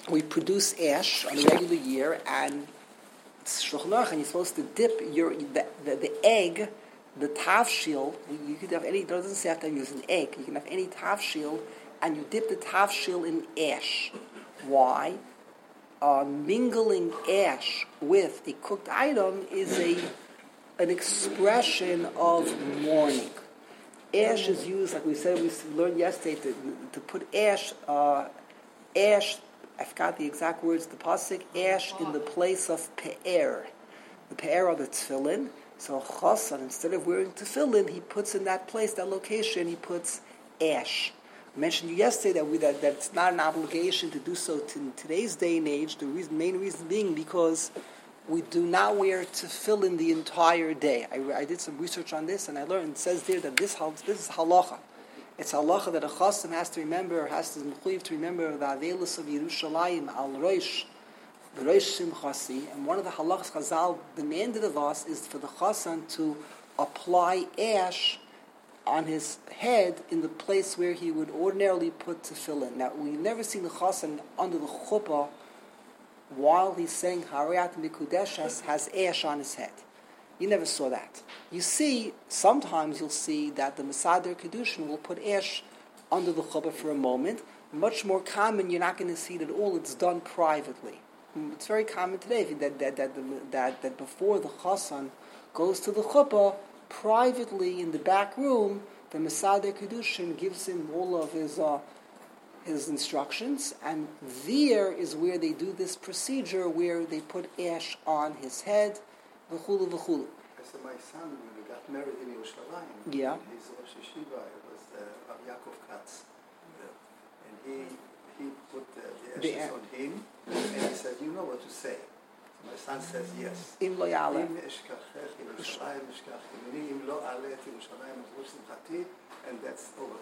we produce ash on a regular year, and Shulchan Aruch, and you're supposed to dip the egg, the tavshil. You could have any. It doesn't say have to use an egg. You can have any tavshil, and you dip the tavshil in ash. Why? Mingling ash with a cooked item is an expression of mourning. Ash is used, like we learned yesterday, to put ash. I forgot the exact words. The pasuk ash in the place of pe'er. The pe'er are the tefillin. So Chassan, instead of wearing tefillin, he puts in that place, that location, he puts ash. I mentioned yesterday that it's not an obligation to do so in today's day and age. The main reason being because we do not wear tefillin the entire day. I did some research on this, and I learned, it says there that this is halacha. It's halacha that a chasam has to remember, has to mechuyev to remember the aveilus of Yerushalayim al rosh, the rosh simchasi. And one of the halachas Chazal demanded of us is for the chasam to apply ash on his head in the place where he would ordinarily put tefillin. Now, we've never seen the chassan under the chuppah while he's saying Harayat Mikudeshes has ash on his head. You never saw that. You see, sometimes you'll see that the Mesader Kedushin will put ash under the chuppah for a moment. Much more common, you're not going to see it at all. It's done privately. It's very common today that before the chassan goes to the chuppah, privately in the back room, the Mesader Kedushin gives him all of his instructions, and there is where they do this procedure where they put ash on his head, v'chulu v'chulu. So my son, when we got married in Yerushalayim, his Rosh Yeshiva was Rav Yaakov Katz, and he put the ashes on him, and he said, "You know what to say." My son says yes. Im lo ya'aleh. Im eshkachech Yerushalayim eshkachimini, im lo aleh et Yerushalayim az rosh simchati, and that's over.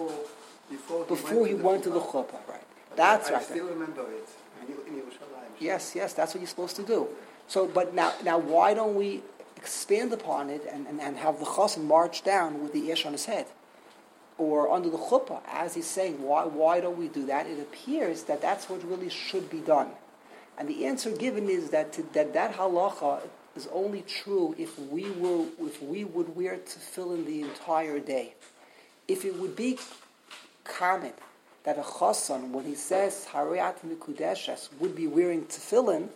Before he went to the chuppah, right? That's right. I still remember it in Yerushalayim. Yes, that's what you're supposed to do. So, but now, why don't we expand upon it and have the chassan march down with the ash on his head, or under the chuppah, as he's saying? Why don't we do that? It appears that that's what really should be done. And the answer given is that halacha is only true if we would wear tefillin the entire day. If it would be common that a chassan, when he says Harayat Mikudeshes, would be wearing tefillin,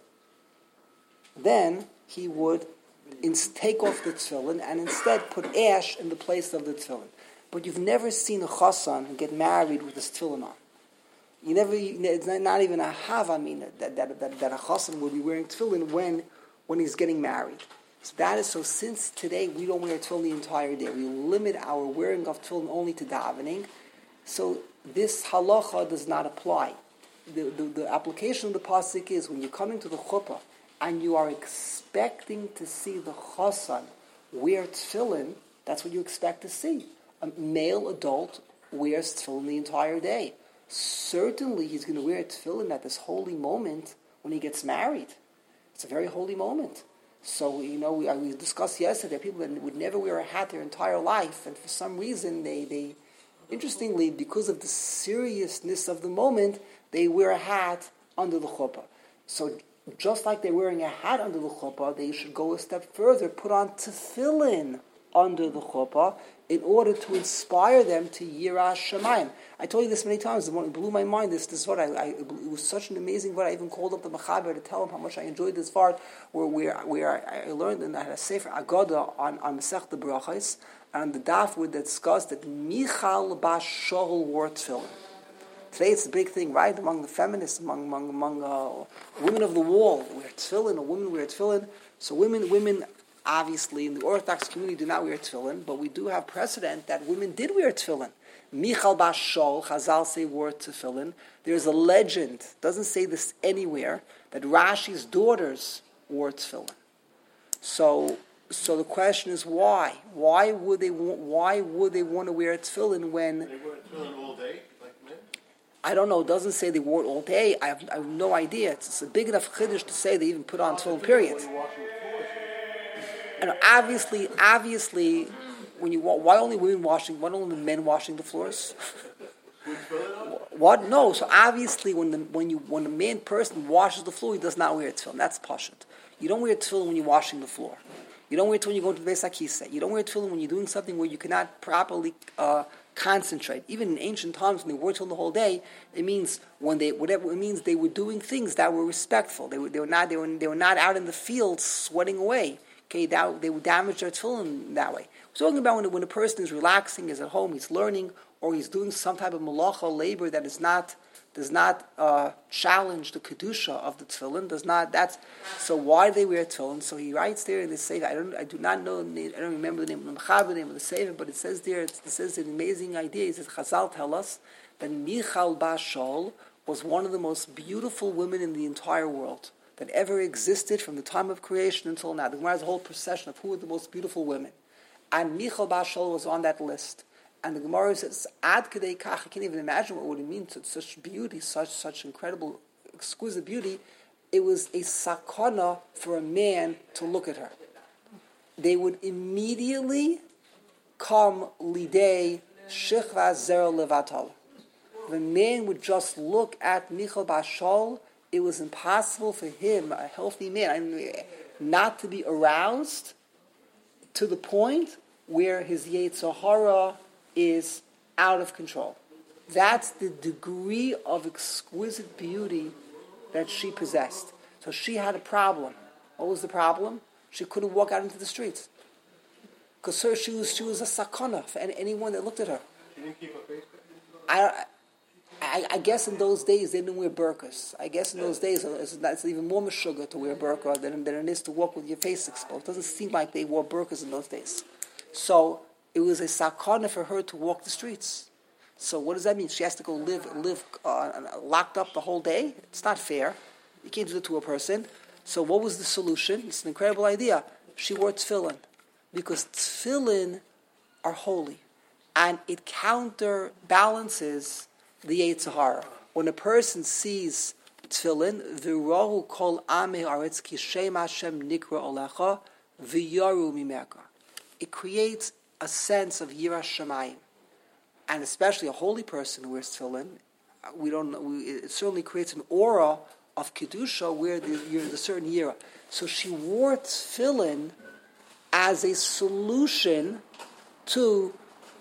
then he would take off the tefillin and instead put ash in the place of the tefillin. But you've never seen a chassan get married with his tefillin on. It's not even a havamina that a chassan would be wearing tefillin when he's getting married. So since today we don't wear tefillin the entire day, we limit our wearing of tefillin only to davening, so this halacha does not apply. The application of the pasuk is when you're coming to the chuppah and you are expecting to see the chassan wear tefillin, that's what you expect to see. A male adult wears tefillin the entire day. Certainly he's going to wear tefillin at this holy moment when he gets married. It's a very holy moment. So, we discussed yesterday, people that would never wear a hat their entire life, and for some reason they interestingly, because of the seriousness of the moment, they wear a hat under the chuppah. So just like they're wearing a hat under the chuppah, they should go a step further, put on tefillin under the chuppah in order to inspire them to Yiras Shamayim. I told you this many times. It blew my mind. This is what it was such an amazing word. I even called up the Mechaber to tell him how much I enjoyed this part, where I learned, and I had a Sefer Agada on Masech the Brachos, and the daf would discuss that Michal Bas Shaul wore tefillin. Today it's a big thing, right? Among the feminists, among women of the wall, wear tefillin, or women wear tefillin. So women obviously in the Orthodox community do not wear tefillin, but we do have precedent that women did wear tefillin. Michal Bas Shaul, Chazal say, wore tefillin. There's a legend, doesn't say this anywhere, that Rashi's daughters wore tefillin. So the question is why? Why would they want to wear tefillin when they wear tefillin all day, like men? I don't know. It doesn't say they wore it all day. I have no idea. It's a big enough chiddush to say they even put on tefillin. Period. And obviously, why only women washing? Why only men washing the floors? What? No. So obviously, when the main person washes the floor, he does not wear a tefillin. That's pashut. You don't wear a tefillin when you're washing the floor. You don't wear it when you go to the Beis HaKisei. You don't wear tefillin when you're doing something where you cannot properly concentrate. Even in ancient times, when they wore tefillin the whole day, it means they were doing things that were respectful. They were not out in the field sweating away. Okay, they would damage their tefillin that way. We're talking about when a person is relaxing, is at home, he's learning, or he's doing some type of malacha labor that does not challenge the kedusha of the tefillin. So why do they wear tefillin? So he writes there in the Sefer. I do not know. I don't remember the name of the name of the Sefer, but it says there. It says an amazing idea. It says Chazal tell us that Michal Bas Shaul was one of the most beautiful women in the entire world that ever existed from the time of creation until now. The Gemara has a whole procession of who are the most beautiful women, and Michal Bas Shaul was on that list. And the Gemara says, "Ad kedei kach." I can't even imagine what it would mean to such beauty, such incredible, exquisite beauty. It was a sakana for a man to look at her. They would immediately come lidei shichva zera levatal. The man would just look at Michal Bas Shaul. It was impossible for him, a healthy man, not to be aroused to the point where his Yetzer Hara is out of control. That's the degree of exquisite beauty that she possessed. So she had a problem. What was the problem? She couldn't walk out into the streets. Because she was a sakana for anyone that looked at her. She didn't keep a face? I guess in those days they didn't wear burqas. I guess in those days it's even more meshuggah to wear a burqa than it is to walk with your face exposed. It doesn't seem like they wore burqas in those days. So it was a sakana for her to walk the streets. So what does that mean? She has to go live locked up the whole day? It's not fair. You can't do that to a person. So what was the solution? It's an incredible idea. She wore tefillin. Because tefillin are holy. And it counterbalances the Yetzer Hara. When a person sees tefillin, v'rohu kol amei aretz ki shem Hashem nikra olecha v'yaru mimeka. It creates a sense of yiras shamayim, and especially a holy person who wears tefillin. It certainly creates an aura of kedusha where you're in a certain yira. So she wore tefillin as a solution to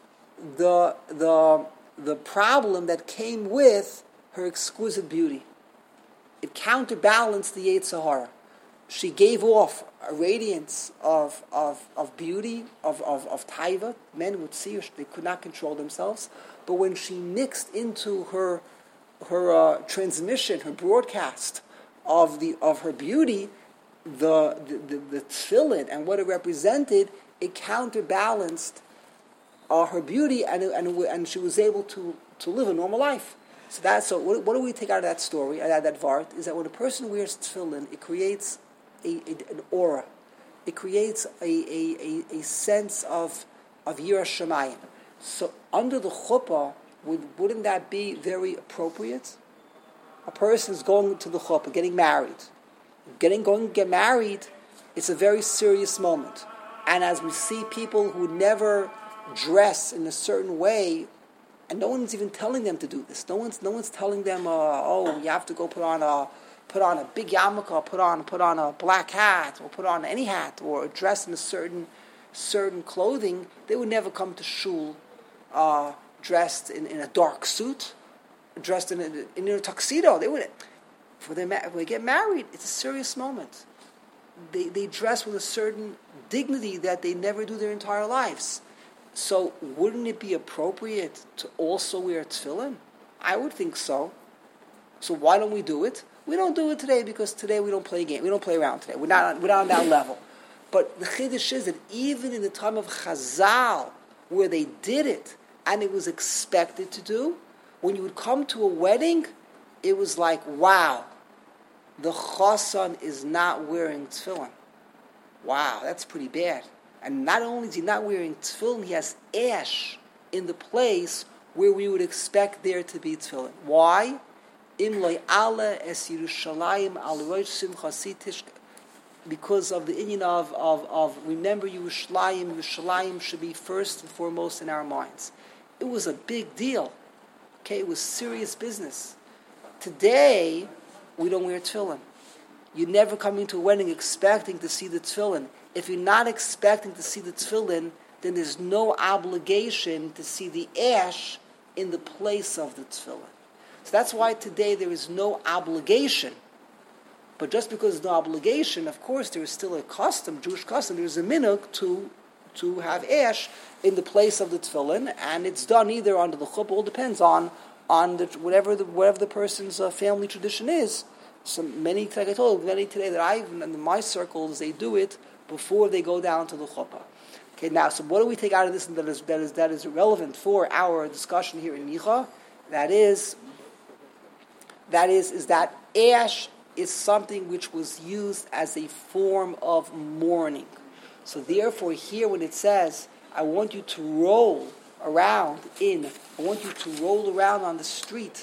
the problem that came with her exquisite beauty. It counterbalanced the Yetzer Hara. She gave off a radiance of beauty, of taiva. Men would see her; they could not control themselves. But when she mixed into her transmission, her broadcast of her beauty, the tefillin and what it represented, it counterbalanced her beauty, and she was able to live a normal life. So what do we take out of that story, out of that vart, is that when a person wears tefillin, it creates an aura. It creates a sense of yiras shamayim. So under the chuppah, wouldn't that be very appropriate? A person is going to the chuppah, getting married. Going to get married, it's a very serious moment. And as we see people who never dress in a certain way, and no one's even telling them to do this. No one's telling them, you have to go put on a big yarmulke, or put on a black hat, or put on any hat, or dress in a certain clothing. They would never come to shul dressed in a dark suit, dressed in a tuxedo. They wouldn't. When they get married, it's a serious moment. They dress with a certain dignity that they never do their entire lives. So wouldn't it be appropriate to also wear tefillin? I would think so. So why don't we do it? We don't do it today because today we don't play games. We don't play around today. We're not on that level. But the chiddush is that even in the time of Chazal, where they did it and it was expected to do, when you would come to a wedding, it was like, wow, the chassan is not wearing tefillin. Wow, that's pretty bad. And not only is he not wearing tefillin, he has ash in the place where we would expect there to be tefillin. Why? Because of the inyan of remember Yerushalayim should be first and foremost in our minds. It was a big deal. Okay, it was serious business. Today, we don't wear tefillin. You never come into a wedding expecting to see the tefillin. If you're not expecting to see the tefillin, then there's no obligation to see the ash in the place of the tefillin. So that's why today there is no obligation. But just because there's no obligation, of course, there is still a custom, Jewish custom, there's a minhag to have ash in the place of the tefillin, and it's done either under the chuppah, all depends on whatever the person's family tradition is. So many, like I told you, many today that I've in my circles, they do it before they go down to the chuppah. Okay, now, so what do we take out of this that is relevant for our discussion here in Micha? That is that ash is something which was used as a form of mourning. So therefore, here when it says, I want you to roll around on the street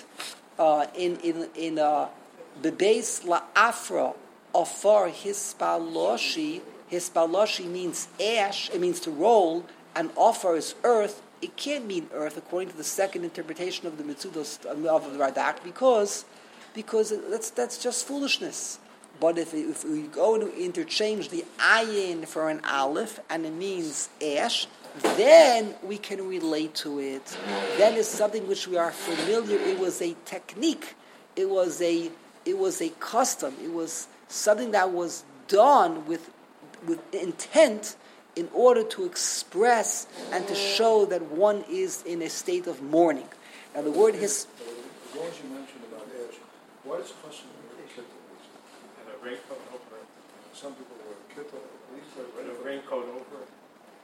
in bebeis la'afra afar hispaloshi. Hispaloshi means ash, it means to roll, and afar is earth. It can't mean earth according to the second interpretation of the Mitzudos of the Radak, because that's just foolishness. But if we go to interchange the ayin for an aleph and it means ash, then we can relate to it. Then it's something which we are familiar. It was a technique. It was a custom. It was something that was done with intent in order to express and to show that one is in a state of mourning. Now the word his. The words you mentioned about ash, what is custom in kittel? And a raincoat over it. Some people wear kittel, at least And a raincoat over it.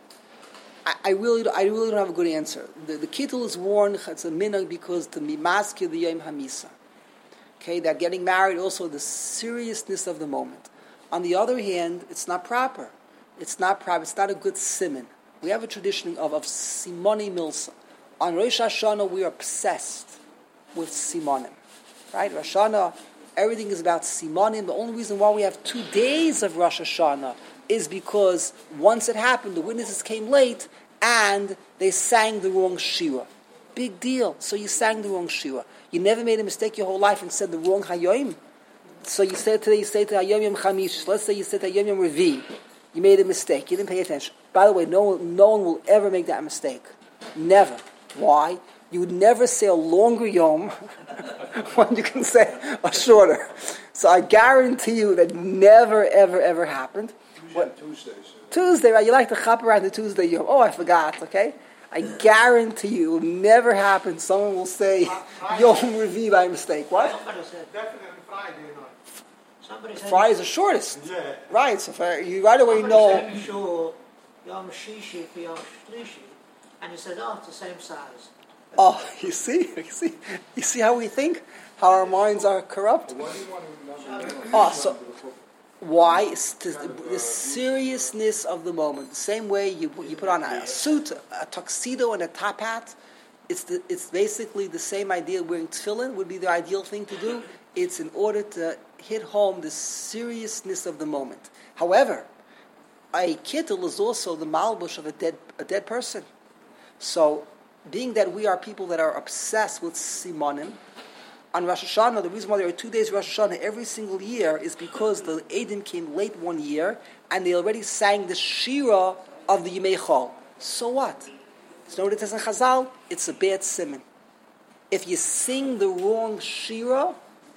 I really don't have a good answer. The kittel is worn, it's a minhag because to mimaskir the yom hamisa. Okay, that getting married, also the seriousness of the moment. On the other hand, it's not proper. It's not proper. It's not a good siman. We have a tradition of simoni milsa. On Rosh Hashanah, we are obsessed with simonim. Right? Rosh Hashanah, everything is about simonim. The only reason why we have 2 days of Rosh Hashanah is because once it happened, the witnesses came late and they sang the wrong shira. Big deal. So you sang the wrong shira. You never made a mistake your whole life and said the wrong hayom. So you said today, you say to hayom yom chamish. Let's say you said hayom yom revi. You made a mistake. You didn't pay attention. By the way, no one will ever make that mistake. Never. Why? You would never say a longer yom when you can say a shorter. So I guarantee you that never, ever, ever happened. Tuesday, right? You like to chop around the Tuesday yom. Oh, I forgot, okay? I guarantee you it will never happen. Someone will say Yom Revi by mistake. What? Somebody said definitely Friday night. Somebody said Friday is the shortest. Yeah. Right, so you right away know. Somebody said sure Yom Shishi for Yom Shlishi, and he said, "Oh, it's the same size." Oh, you see how we think, how our minds are corrupt. Why do you want to Oh, so why? It's the seriousness of the moment. The same way you put on a suit, a tuxedo, and a top hat. It's basically the same idea. Wearing tefillin would be the ideal thing to do. It's in order to hit home the seriousness of the moment. However, a kittel is also the malbush of a dead person. So, being that we are people that are obsessed with simonim, on Rosh Hashanah, the reason why there are 2 days of Rosh Hashanah every single year is because the Eidim came late one year and they already sang the Shira of the Yimei Chol. So what? You know what it says in Chazal? It's a bad siman. If you sing the wrong Shira,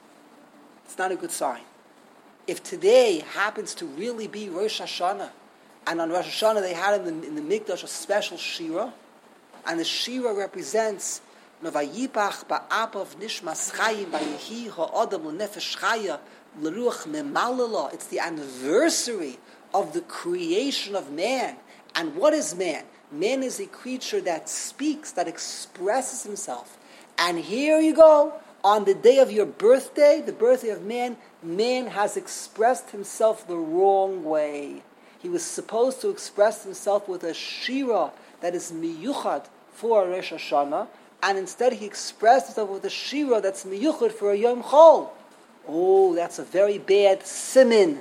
it's not a good sign. If today happens to really be Rosh Hashanah, and on Rosh Hashanah they had in the Mikdash a special Shira, and the Shira represents Vayipach ba'apav nishmas chayim vayehi ha'adam l'nefesh chaya l'ruach memalala. It's the anniversary of the creation of man. And what is man? Man is a creature that speaks, that expresses himself. And here you go, on the day of your birthday, the birthday of man, man has expressed himself the wrong way. He was supposed to express himself with a shira that is miyuchad for Rosh Hashanah, and instead he expressed himself with a shira that's miyuchad for a Yom Chol. Oh, that's a very bad simin.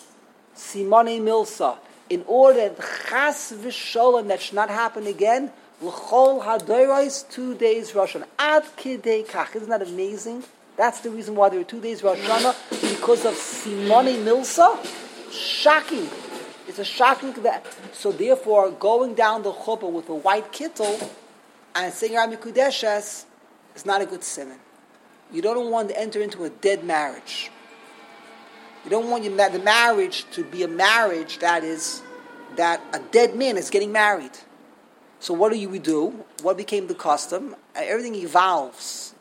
Simone Milsa. In order that chas v'sholem, that should not happen again, L'chol hadoros, 2 days Rosh Hashanah. Ad kidei kach. Isn't that amazing? That's the reason why there are 2 days Rosh Hashanah, because of Simone Milsa. Shocking. It's a shocking that. So therefore, going down the chuppah with a white kittel and saying Rami Kudeshes is not a good simon. You don't want to enter into a dead marriage. You don't want the marriage to be a marriage that a dead man is getting married. So what do we do? What became the custom? Everything evolves.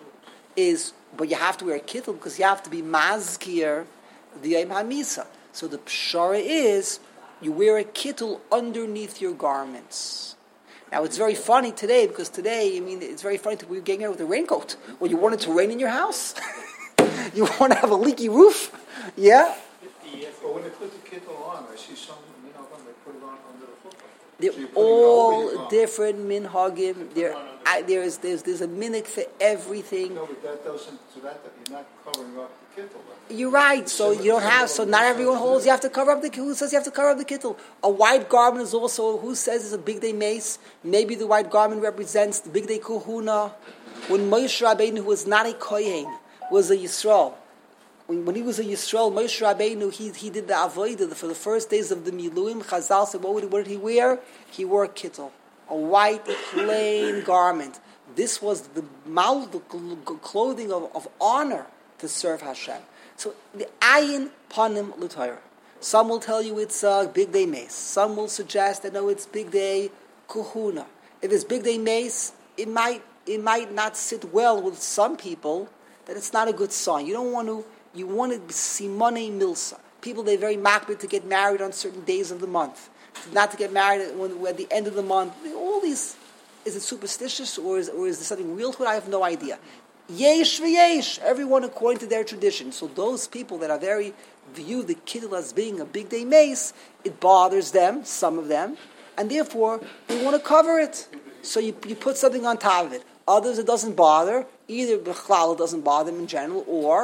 But you have to wear a kittel because you have to be mazkir the Yom HaMisa. So the pshara is you wear a kittel underneath your garments. Now it's very funny today because today, it's very funny to be getting out with a raincoat. Well, you want it to rain in your house? You want to have a leaky roof? Yeah? But when they put the kittel on, I see some, they put it on under the chuppah. They're So all different minhagim. There's a minhag for everything. No, but that doesn't, you're not covering up the kittel. You're right. So you don't have. So not everyone holds. You have to cover up the. Who says you have to cover up the kittel? A white garment is also. Who says it's a big day mace? Maybe the white garment represents the big day kuhuna. When Moshe Rabbeinu, who was not a kohen, was a Yisrael. When he was a Yisrael, Moshe Rabbeinu, he did the avodah for the first days of the Miluim. Chazal said, what did he wear? He wore a kittel, a white plain garment. This was the clothing of honor to serve Hashem. So the ayin panim l'Torah. Some will tell you it's big day mace. Some will suggest that no, it's big day kuhuna. If it's big day mace, it might not sit well with some people. That it's not a good sign. You want to be simone milsa. People, they're very makbid to get married on certain days of the month. Not to get married at the end of the month. All these, is it superstitious or is there something real to it? I have no idea. Yesh v'yesh, everyone according to their tradition. So those people that are view the kittel as being a big day mace, it bothers them, some of them, and therefore they want to cover it. So you put something on top of it. Others it doesn't bother. Either b'chlal it doesn't bother them in general,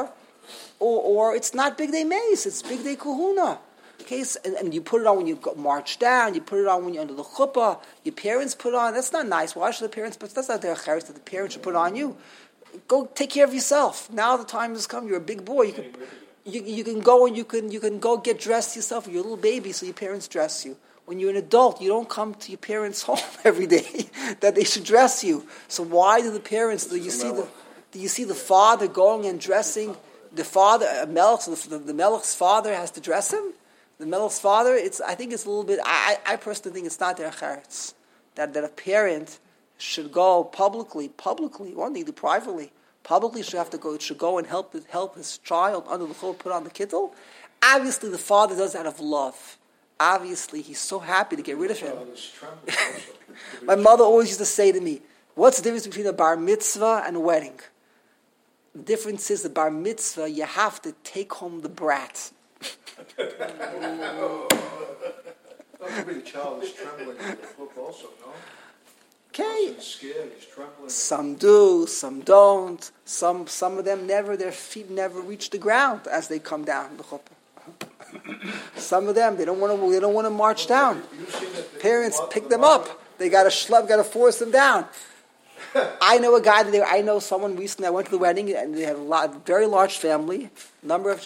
or it's not big day mace, it's big day kuhuna. Okay, and you put it on when you march down, you put it on when you're under the chuppah, your parents put it on. That's not nice. Why should the parents put? That's not their charis that the parents should put it on you. Go take care of yourself. Now the time has come. You're a big boy. You can go and you can go get dressed yourself. You're a little baby, so your parents dress you. When you're an adult, you don't come to your parents' home every day that they should dress you. So why do the parents? Do you see the father going and dressing the father? The melech's father has to dress him. The melech's father. I think it's a little bit. I personally think it's not their charetz that a parent should go publicly. One thing, do privately. Publicly should go and help his child under the chuppah put on the kittel. Obviously, the father does that out of love. Obviously, he's so happy to get rid of him. My mother always used to say to me, what's the difference between a bar mitzvah and a wedding? The difference is the bar mitzvah, you have to take home the brat. Every child is trembling in the book also, no? Okay. He's scared, he's trembling. Some do, some don't. Some of them their feet never reach the ground as they come down the chuppah. Some of them they don't want to march down. Parents pick them up. They got to force them down. I know a guy I know someone recently. I went to the wedding and they have a very large family, and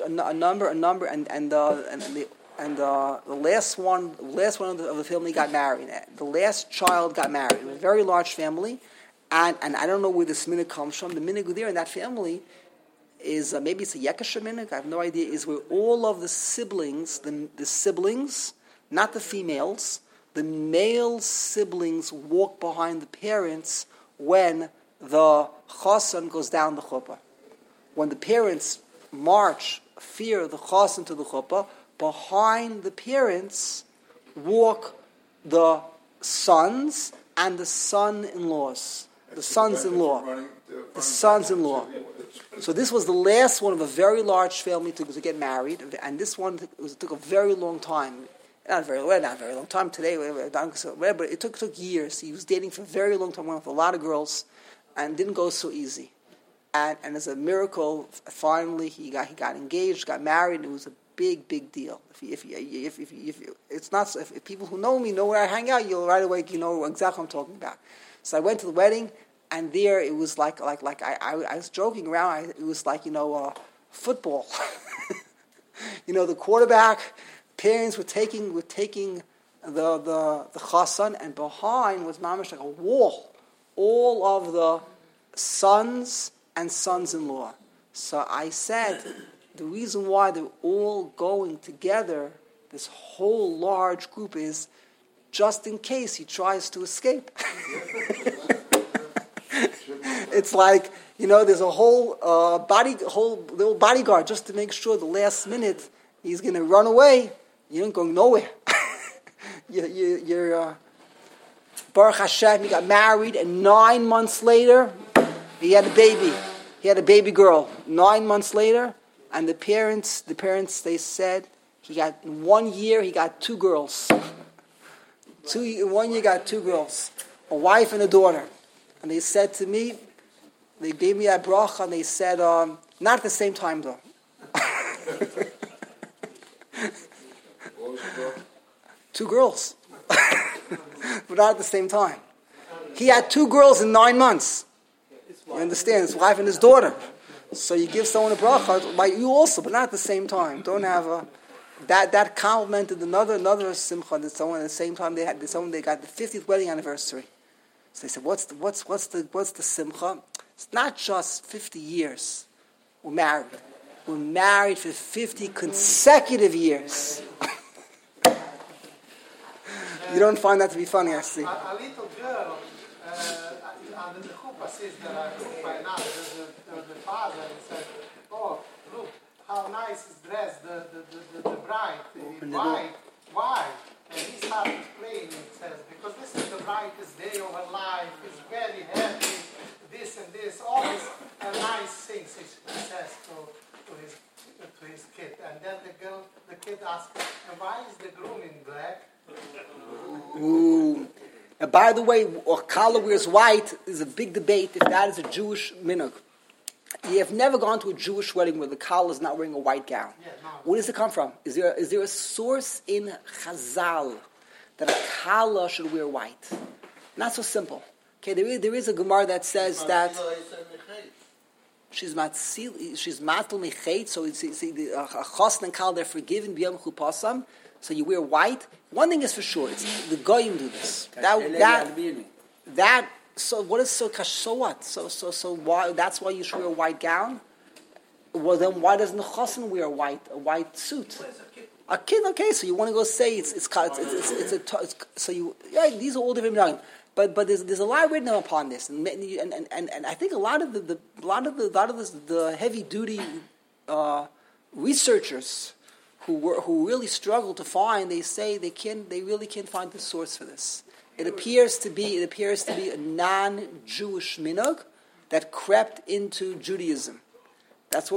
the last one of the family got married. The last child got married. It was a very large family, and I don't know where this minhag comes from. The minhag there in that family is maybe it's a Yekasha minhag. I have no idea. Is where all of the siblings, the siblings, not the females, the male siblings walk behind the parents when the chasan goes down the chuppah. When the parents march, fear the chasan to the chuppah, behind the parents walk the sons and the son-in-laws. The sons-in-law. The sons-in-law. So this was the last one of a very large family to get married, and this one took a very long time. Not very long time today, but it took years. He was dating for a very long time, went with a lot of girls, and didn't go so easy. And as a miracle, finally he got engaged, got married. It was a big deal. If it's not, if people who know me know where I hang out, you'll right away know exactly what I'm talking about. So I went to the wedding, and there it was like I was joking around. It was like football. The quarterback, parents were taking the chassan, and behind was mamish like a wall, all of the sons and sons-in-law. So I said, the reason why they're all going together, this whole large group, is just in case he tries to escape. It's like, there's a whole little bodyguard just to make sure the last minute he's going to run away. You ain't going nowhere. You're Baruch Hashem, he got married, and 9 months later, he had a baby. He had a baby girl. 9 months later, and the parents, they said, in 1 year, he got 2 girls. In 1 year, he got 2 girls. A wife and a daughter. And they said to me, they gave me a bracha, and they said, not at the same time, though. 2 girls. But not at the same time. He had 2 girls in 9 months. You understand? His wife and his daughter. So you give someone a bracha, like you also, but not at the same time. Don't have that complimented another simcha that someone at the same time they got the 50th wedding anniversary. So they said, what's the simcha? It's not just 50 years. We're married. We're married for 50 consecutive years. You don't find that to be funny, I see. A little girl under the chuppah says that I chuppah now. The father said, "Oh, look how nice is dressed the bride in white. Why?" And he started playing. It says because this is the brightest day of her life. He's very happy. This and this, all these nice things. He says to his kid, and then the kid asks, "And why is the groom in black?" Ooh. And by the way, Kala wears white is a big debate if that is a Jewish minhag. You have never gone to a Jewish wedding where the Kala is not wearing a white gown. Yeah, no. Where does it come from? Is there a source in Chazal that a Kala should wear white? Not so simple. Okay, there is a Gemara that says that she's matal mechet, so it's the chassan and Kala, they're forgiven b'yom chupasam. So you wear white. One thing is for sure, it's the goyim do this. That so what is so what? So why? That's why you should wear a white gown. Well, then why doesn't the chassan wear a white suit? A kid, okay. So you want to go say it's so you these are all different minhagim. But there's a lot written upon this, and I think a lot of the heavy duty researchers who really struggle to find, they say they really can't find the source for this. It appears to be a non-Jewish minhag that crept into Judaism. That's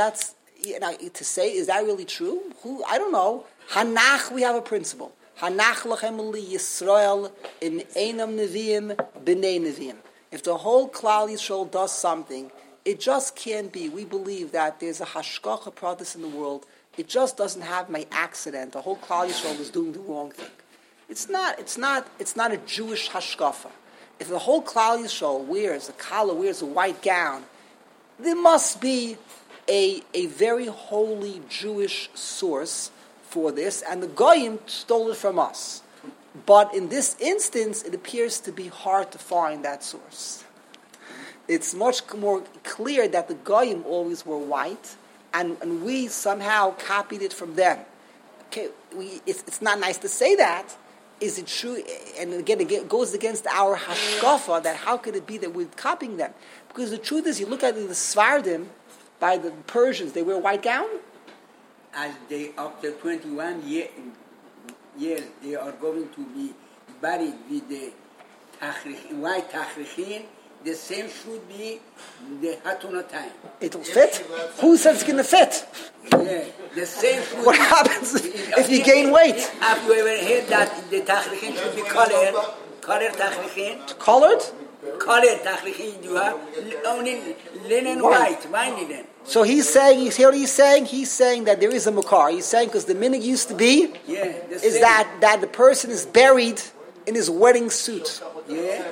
to say, is that really true? I don't know. Hanach, we have a principle. Hanach lachem li Yisrael in einam neviim b'nei neviim. If the whole Klal Yisrael does something, it just can't be. We believe that there's a hashgacha pratis in the world. It just doesn't happen by accident. The whole Klal Yisrael is doing the wrong thing. It's not a Jewish hashkafa. If the whole Klal Yisrael wears a white gown, there must be a very holy Jewish source for this, and the Goyim stole it from us. But in this instance, it appears to be hard to find that source. It's much more clear that the Goyim always wore white, and we somehow copied it from them. Okay, it's not nice to say that. Is it true? And again, it goes against our hashkafa that how could it be that we're copying them? Because the truth is, you look at the Sfardim, by the Persians, they wear a white gown. As they, after 21 years, they are going to be buried with the white tachrichin. The same should be the Hatuna time. It'll fit? Who said it's going to fit? Yeah, the same should What happens if you gain weight? Have you ever heard that the Tachrichin should be colored? Colored Tachrichin? Colored? color tachrichin you have? Only linen white, linen. So he's saying, you hear what he's saying? He's saying that there is a makar. He's saying because the minhag used to be is that the person is buried in his wedding suit. Yeah.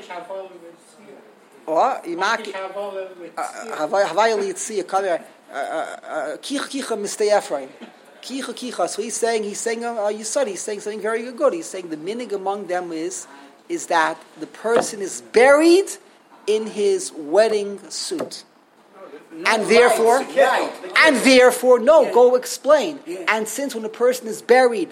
Or Havayali Yitzia Kamer Kicha Mistay Ephraim. Kicha. So he's saying he's saying something very good. He's saying the minhag among them is that the person is buried in his wedding suit. And therefore, go explain. Yeah. And since when a person is buried,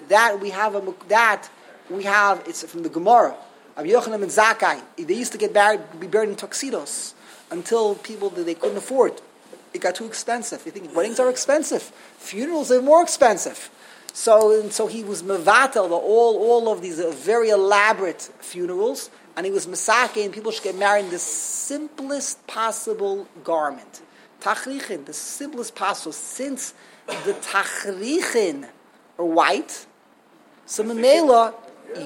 it's from the Gemara. Rabbi Yochanan and Zakkai, they used to be buried in tuxedos until people they couldn't afford. It got too expensive. You think weddings are expensive, funerals are more expensive. So he was mevatel all of these very elaborate funerals, and he was mesake, and people should get married in the simplest possible garment. Tachrichin, the simplest possible. Since the tachrichin are white, so memela,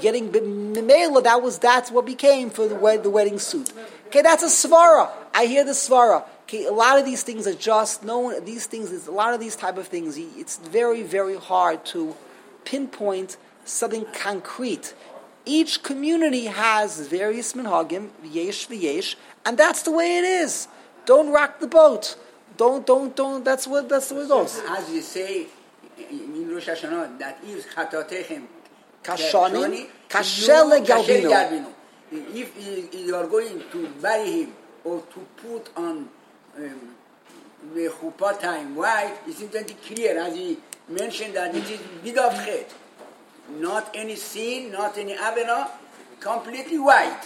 that's what became for the wedding suit. Okay, that's a svara. I hear the svara. Okay, a lot of these things are just a lot of these type of things. It's very, very hard to pinpoint something concrete. Each community has various minhagim, v'yesh, and that's the way it is. Don't rock the boat. Don't. That's the way it goes. As you say in Rosh Hashanah, that is chatatechem kashanim kashel galbino. If you are going to bury him or to put on the chuppah time white, it's not clear, as he mentioned that it is bid'ah chet, not any sin, not any avera, completely white.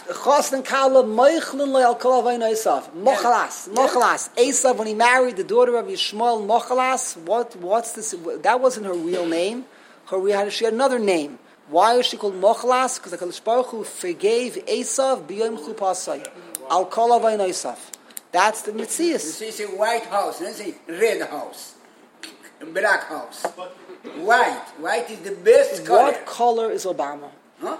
Mochalas. Esav, when he married the daughter of Yishmael, Mochalas, what's this? That wasn't her real name. She had another name. Why is she called Mochalas? Because the HaKadosh Baruch Hu forgave Esav b'yom chupasai. Al kol avayin Esav. That's the Metzias. It's a white house, it's a red house, black house. White is the best color. What color is Obama? Huh?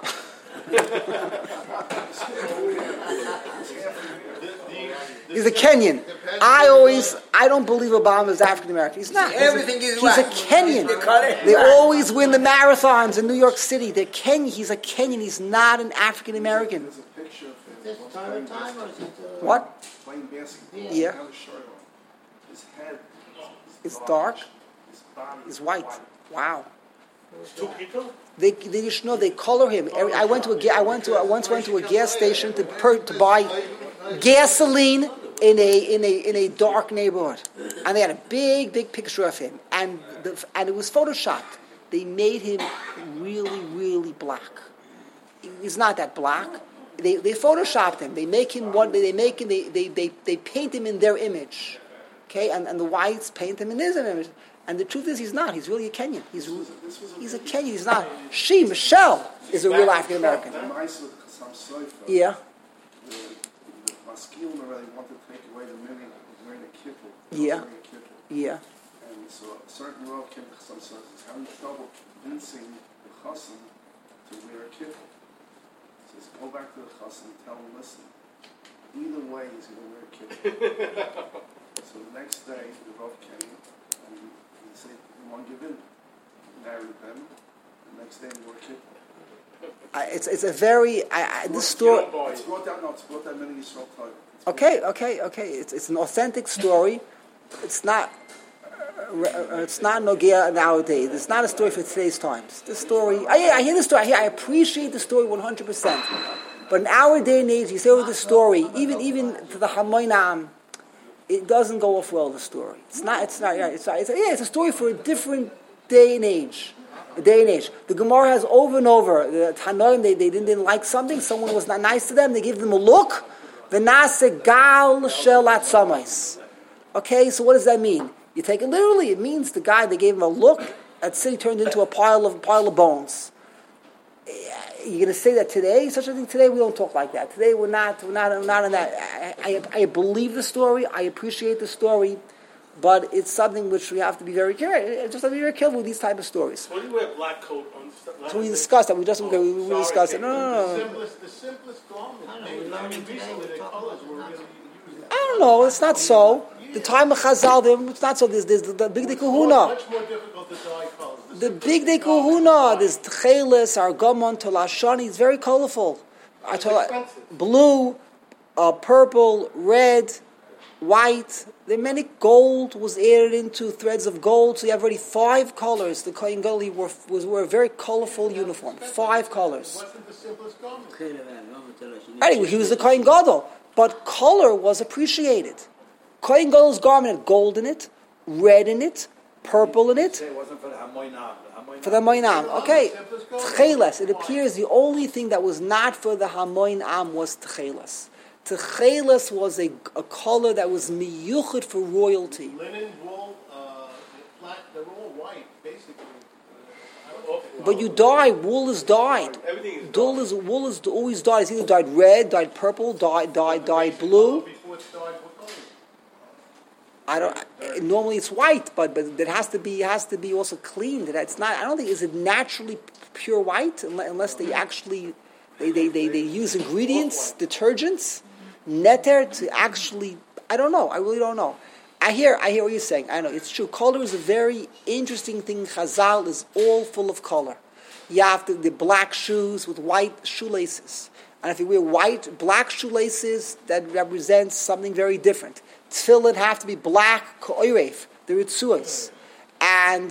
He's a Kenyan. I don't believe Obama is African American. He's not. Everything is white. He's a Kenyan. They always win the marathons in New York City. They're Kenyan. He's a Kenyan. He's not an African American. What? Playing basketball. Yeah. His head is dark. He's white. Wow. Two people? They just know they color him. I once went to a gas station to buy gasoline in a dark neighborhood, and they had a big picture of him, and it was photoshopped. They made him really, really black. He's not that black. They photoshopped him. They make him they paint him in their image, okay, and the whites paint him in his image. And the truth is, he's not. He's really a Kenyan. He's a Kenyan. He's not. Michelle, is a real African American. Yeah. The masculine already wanted to take away the meaning of wearing a kippur. Yeah. Yeah. And so a certain role came to Chassam says he's having trouble convincing the Chassan to wear a kippur. He says, go back to the Chassan and tell him, listen, either way he's going to wear a kippur. So the next day, the Rav came and he said, you want to give in? Married them. The next day, they were kippur. It's a very this story. It's brought down many Yisrael time. Okay. It's an authentic story. It's not Nogia nowadays. It's not a story for today's times. This story, I hear the story. I appreciate the story 100%. But in our day and age, you say with the story, even to the Hamoinam, it doesn't go off well. The story. It's a story for a different day and age. The Gemara has over and over, the Tanoim, they didn't like something, someone was not nice to them, they give them a look, v'nase gal shel atzamais. Okay, so what does that mean? You take it literally, it means the guy, they gave him a look, that city turned into a pile of bones. You're going to say that today? Such a thing today, we don't talk like that. Today we're not in that. I believe the story, I appreciate the story, but it's something which we have to be very careful. Just have to be very careful with these type of stories. Why do you wear black coat on? So we discussed that. We discussed it. No. The simplest garment. we're learning today. We're talking about I don't know. It's not so. The time of Chazal, it's not so. There's the Big Day Kahuna. Much more difficult to dye colors. The Big Day Kahuna. There's Tchelis, Argamon, Tolashani. It's very colorful. Blue, purple, red, white. There are many. Gold was added into threads of gold, so you have already 5 colors. The Kohen Gadol wore a very colorful uniform. 5 colors. Wasn't the simplest garment. Anyway, he was the Kohen Gadol, but color was appreciated. Kohen Gadol's garment had gold in it, red in it, purple in it. It wasn't for the Hamoinam. For the Hamoin Am. Okay. Tcheles. It appears the only thing that was not for the Hamoin Am was Tcheles. Tcheles was a color that was miyuchid for royalty. Linen, wool, they were all white, basically. But you dye, wool is dyed. Wool is always dyed. It's either dyed red, dyed purple, dyed blue. Before it's dyed, what color? Normally it's white, but it has to be also cleaned. It's not. I don't think is it naturally pure white unless they actually they use ingredients, detergents, netter to actually. I don't know. I really don't know. I hear what you're saying. I know it's true. Color is a very interesting thing. Chazal is all full of color. You have the black shoes with white shoelaces, and if you wear black shoelaces, that represents something very different. Tefillin have to be black, ko'iref, the ritzuas. And,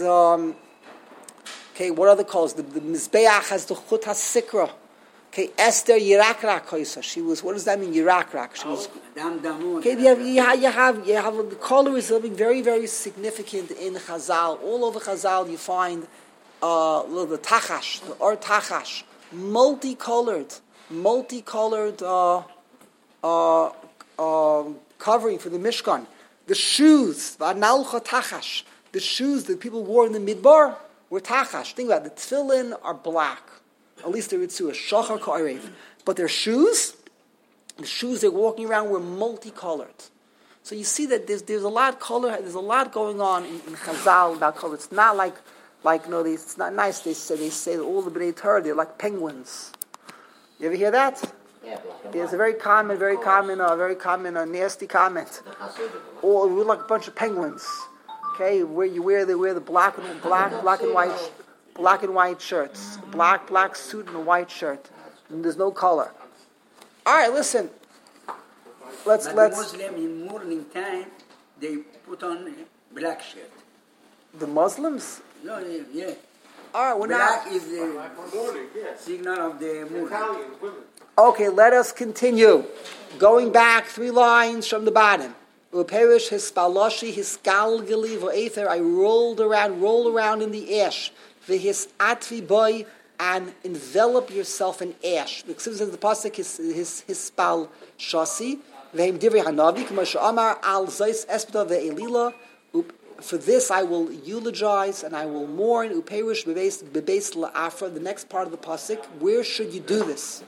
what other colors? The Mizbeach has the chut ha-sikra. Okay, Esther Yirakrak koisa. She was, what does that mean, Yirakrak? She was, okay, you have the color is something very, very significant in Chazal. All over Chazal you find the tachash, the or tachash, multicolored covering for the Mishkan. The shoes, the shoes that people wore in the Midbar were tachash. Think about it. The tefillin are black. At least they're Ritzua, Shachar Ka'arev. But their shoes, the shoes they're walking around were multicolored. So you see that there's a lot of color, there's a lot going on in Chazal about color. It's not like it's not nice. They say that all the B'nai Torah, they're like penguins. You ever hear that? Yeah, there's a very common, nasty comment. Or we're like a bunch of penguins. Okay, where they wear the black and white shirts, black suit and a white shirt, and there's no color. All right, listen. Let's. The Muslim in morning time they put on a black shirt. The Muslims? No, yeah. All right, we're black not. Is the signal of the morning. Okay, let us continue. Going back 3 lines from the bottom. Uperish his spaloshi, his galgali v'ether. I roll around in the ash. His atvi boy, and envelop yourself in ash. The pasuk his spal shasi. V'hem divrei hanavi k'moshe amar al zayis espeda ve'elila. For this I will eulogize and I will mourn. Uperish bebeis la'afra. The next part of the pasuk. Where should you do this?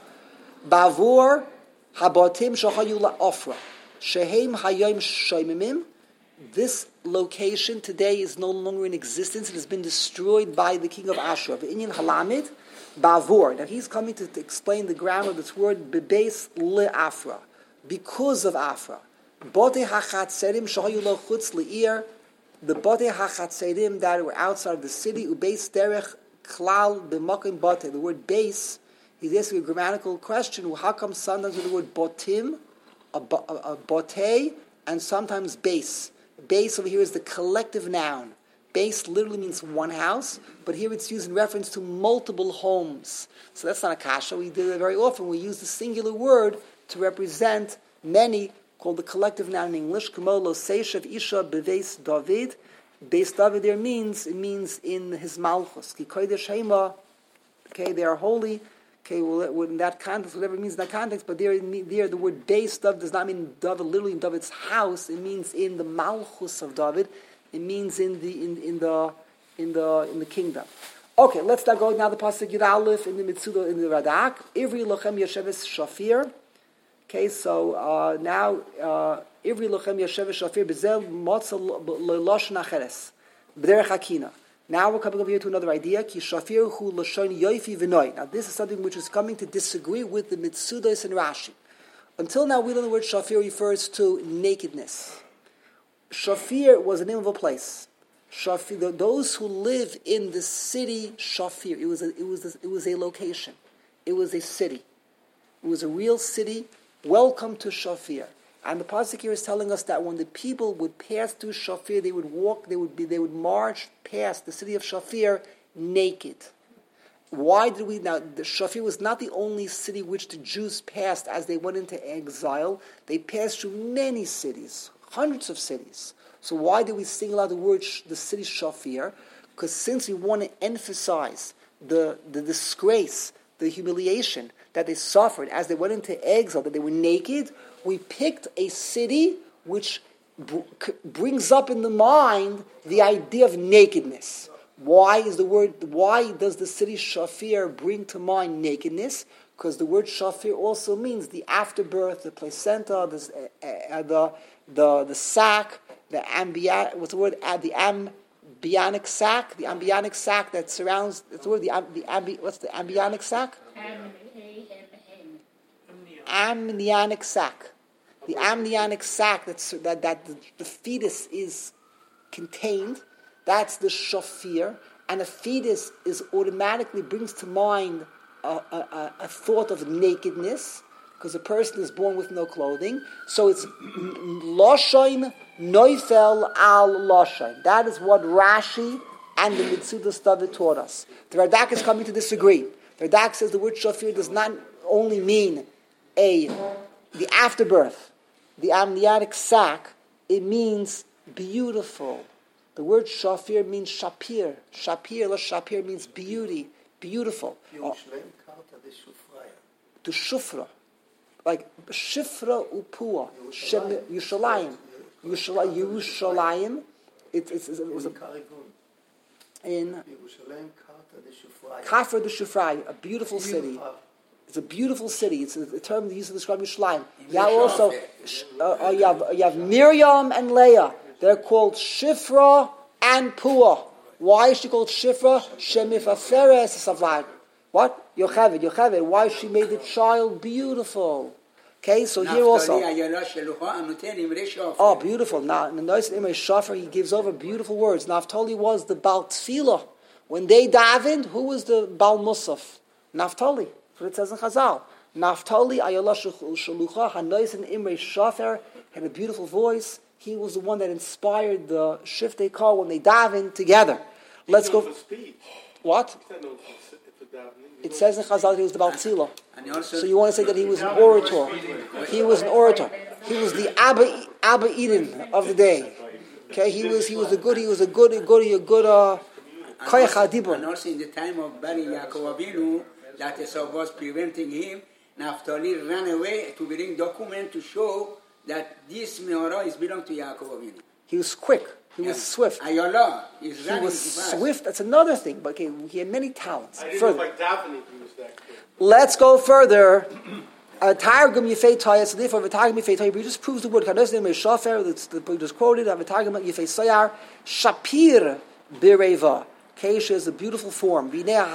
Bavur habatim shahayu la'afra. Shehem hayom shoymimim. This location today is no longer in existence. It has been destroyed by the king of Ashur. V'inyan halamid bavur. Now he's coming to explain the grammar of this word bebeis le'afra. Because of Afra. Bote hachatzerim shahayu la'chutz le'ir. The bote hachatzerim that were outside of the city. Ubeis derech klal b'makim bote. The word base. He's asking a grammatical question. How come sometimes with the word botim, a bote, and sometimes base? Base over here is the collective noun. Base literally means one house, but here it's used in reference to multiple homes. So that's not a kasha. We do that very often. We use the singular word to represent many, called the collective noun in English. Kamolo seishav isha beveis David. Beis David there means in his malchus. Ki kodesh hema. Okay, they are holy. Okay, well, in that context, whatever it means in that context, but there the word Beis David does not mean David literally in David's house. It means in the malchus of David. It means in the kingdom. Okay, let's now go now the pasuk Yud Aleph in the Mitzuda in the Radak. Ivri lochem yesheves shafir. Okay, so now Ivri lochem yesheves shafir bezel motza leloshon acheres b'derech hakina. Now we're coming over here to another idea. Ki shafir hu lashon yoifi v'noi. Now this is something which is coming to disagree with the Mitzudos and Rashi. Until now, we know the word shafir refers to nakedness. Shafir was the name of a place. Shafir, those who live in the city Shafir, it was a location. It was a city. It was a real city. Welcome to Shafir. And the pasuk here is telling us that when the people would pass through Shafir, they would walk, they would march past the city of Shafir naked. Why did we now? The Shafir was not the only city which the Jews passed as they went into exile. They passed through many cities, hundreds of cities. So why did we single out the city Shafir? Because since we want to emphasize the disgrace, the humiliation that they suffered as they went into exile, that they were naked, we picked a city which brings up in the mind the idea of nakedness. Why does the city Shafir bring to mind nakedness? Because the word Shafir also means the afterbirth, the placenta, the sac, the ambionic sac, the ambionic sac that surrounds. What's the ambionic sac? Amniotic sac. The amniotic sac that the fetus is contained. That's the shafir, and a fetus automatically brings to mind a thought of nakedness, because a person is born with no clothing. So it's loshain noifel al loshain. That is what Rashi and the Mitzudas David taught us. The Radak is coming to disagree. The Radak says the word shafir does not only mean the afterbirth, the amniotic sac. It means beautiful. The word shafir means shapir. Shapir means beauty, beautiful. To shufra. Like shifra upua. Yushalayim. Yerushalayim. It was in Kafra de Shufray, a beautiful city. It's a beautiful city. It's a term used to describe Yerushalayim. You have Miriam and Leah. They're called Shifra and Pua. Why is she called Shifra? Shemifaferes Savlad. What? Yocheved. Why she made the child beautiful? Okay, so here also. Oh, beautiful. Now, in the Nois Imre Shafar, he gives over beautiful words. Naphtali was the Baal Tfilah. When they davened, who was the Baal Musaf? Naphtali. That's what it says in Chazal. Naphtali Ayala Shalucha Hanois and Imre Shafar had a beautiful voice. He was the one that inspired the Shiftei Kol when they davened together. Let's go. What? It says in Chazal that he was the Baal Tzila. So you want to say that he was an orator. He was an orator. He was the Abba Eden of the day. Okay, he was a good Koyach HaDibur. And also in the time of Bari Yaakov Avinu, that Esau was preventing him, Naphtali ran away to bring document to show that this menorah is belong to Yaakov Avinu. He was quick. He was swift. Ayala is he was swift. That's another thing. But okay, he had many talents. I didn't know if davening he was that quick. Let's go further. Targum Yefei Toya. So therefore, Targum Yefei Toya. He just proves the word. Kadosh Nehemei Shofar. That's the just quoted. Targum Yefei Soyar. Shapir Bireva. Keisha is a beautiful form.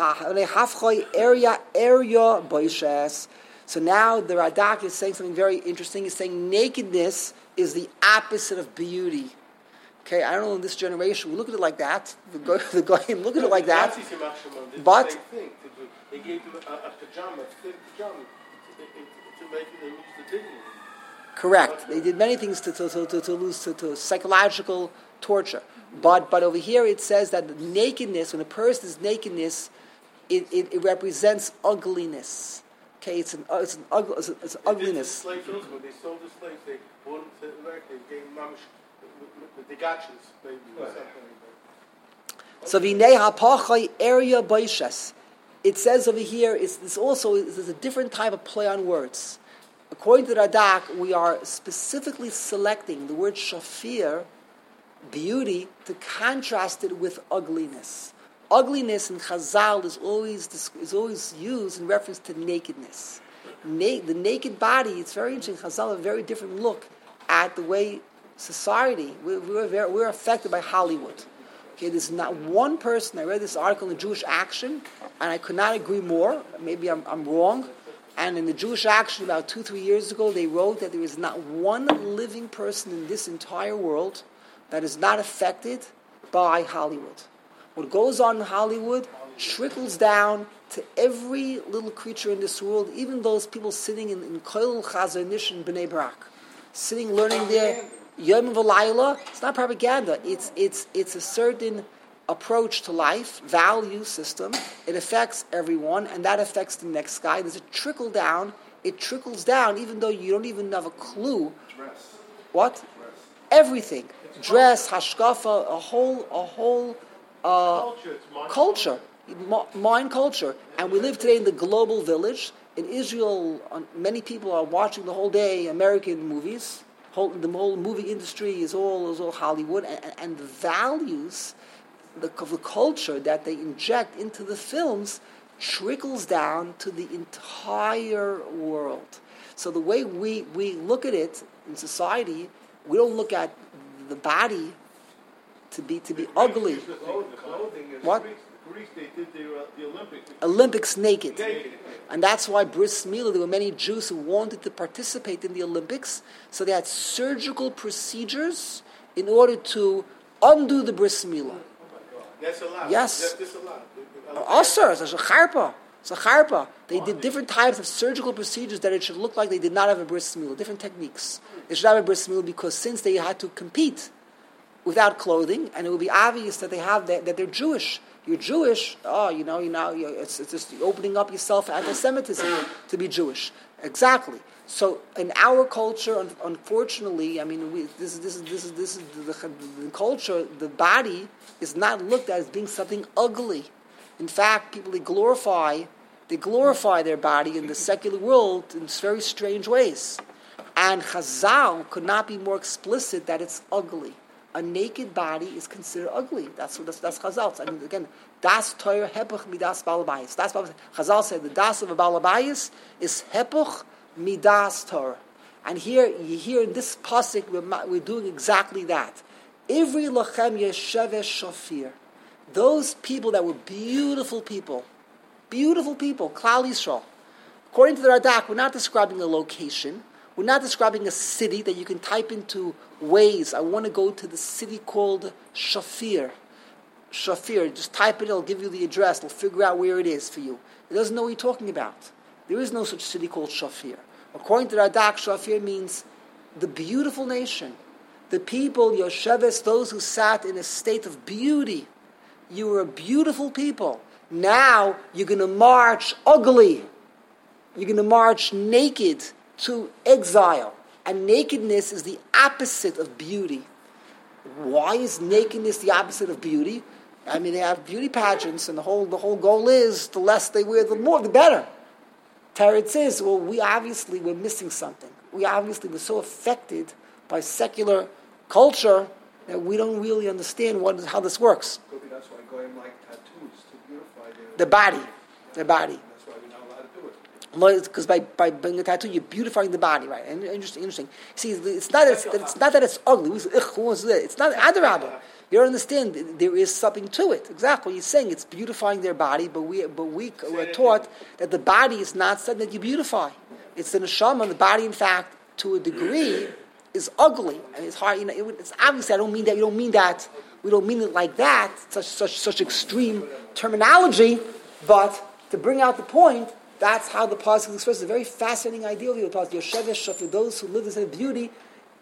Area boishes. So now the Radak is saying something very interesting. He's saying nakedness is the opposite of beauty. Okay, I don't know in this generation we look at it like that. The Goyim look at it like that. But they gave him a pajama, a thin pajama, to make him lose the dignity. Correct. They did many things to lose to psychological torture. But over here it says that nakedness, when a person is nakedness, it represents ugliness. Okay, it's ugliness. The slaves also, when they sold the slaves, they brought them to America, they gave them the gotchas, maybe, or something like that. So v'nei hapachai area baishes. It says over here, there's a different type of play on words. According to the Radak, we are specifically selecting the word shafir, beauty, to contrast it with ugliness. Ugliness in Chazal is always used in reference to nakedness. The naked body, it's very interesting. Chazal have a very different look at the way society, we're affected by Hollywood. Okay, there's not one person, I read this article in Jewish Action, and I could not agree more, maybe I'm wrong, And in the Jewish Action about 2-3 years ago, they wrote that there is not one living person in this entire world that is not affected by Hollywood. What goes on in Hollywood trickles down to every little creature in this world, even those people sitting in Koil Chazar Nish in Bnei Brak, sitting learning there Yom V'Layla. It's not propaganda. It's a certain approach to life, value system. It affects everyone, and that affects the next guy. There's a trickle down. It trickles down, even though you don't even have a clue. Dress. What? Dress. Everything. Dress, hashkafa, a whole culture. Mind culture. And we live today in the global village. In Israel, many people are watching the whole day American movies. The whole movie industry is all Hollywood, and the values of the culture that they inject into the films trickles down to the entire world. So the way we look at it in society, we don't look at the body to be ugly. What? Greece, they did the Olympics. Olympics naked. And that's why Bris Milah, there were many Jews who wanted to participate in the Olympics, so they had surgical procedures in order to undo the Bris Milah. That's a lot. Yes. That's a lot. Asr, it's a charpa. It's a charpa. They did different types of surgical procedures that it should look like they did not have a Bris Milah, different techniques. They should have a Bris Milah because since they had to compete without clothing, and it would be obvious that that they're Jewish. You're Jewish. It's just opening up yourself to anti-Semitism to be Jewish. Exactly. So in our culture, unfortunately, I mean, this is the culture. The body is not looked at as being something ugly. In fact, people they glorify their body in the secular world in very strange ways. And Chazal could not be more explicit that it's ugly. A naked body is considered ugly. That's Chazal. I mean, again, das Torah hepuch midas balabayis. That's what Chazal said. The das of a balabayis is hepuch midas Torah. And here in this pasuk, we're doing exactly that. Every lachem yeshevesh shafir. Those people that were beautiful people, Klal Yisrael. According to the Radak, we're not describing a location. We're not describing a city that you can type into Waze. I want to go to the city called Shafir. Shafir, just type it, it'll give you the address, it'll figure out where it is for you. It doesn't know what you're talking about. There is no such city called Shafir. According to Radak, Shafir means the beautiful nation. The people, Yosheves, those who sat in a state of beauty. You were a beautiful people. Now you're going to march ugly. You're going to march naked to exile. And nakedness is the opposite of beauty. Why is nakedness the opposite of beauty? I mean, they have beauty pageants, and the whole goal is the less they wear, the more, the better. Teretz says, well, we're missing something. We're so affected by secular culture that we don't really understand how this works. Maybe that's why Goyim like tattoos to beautify their body. That's why we're not allowed to do it. Because by being a tattoo, you're beautifying the body, right? And interesting. See, it's not that it's ugly. It's not adarabah. You don't understand. There is something to it. Exactly. He's saying it's beautifying their body, but we were taught that the body is not something that you beautify. It's the neshama. The body, in fact, to a degree, is ugly, and it's hard. It's obviously I don't mean that. You don't mean that. We don't mean it like that. Such extreme terminology, but to bring out the point. That's how the pasuk expresses a very fascinating idea of the pasuk. Yoshevesh for those who live in beauty.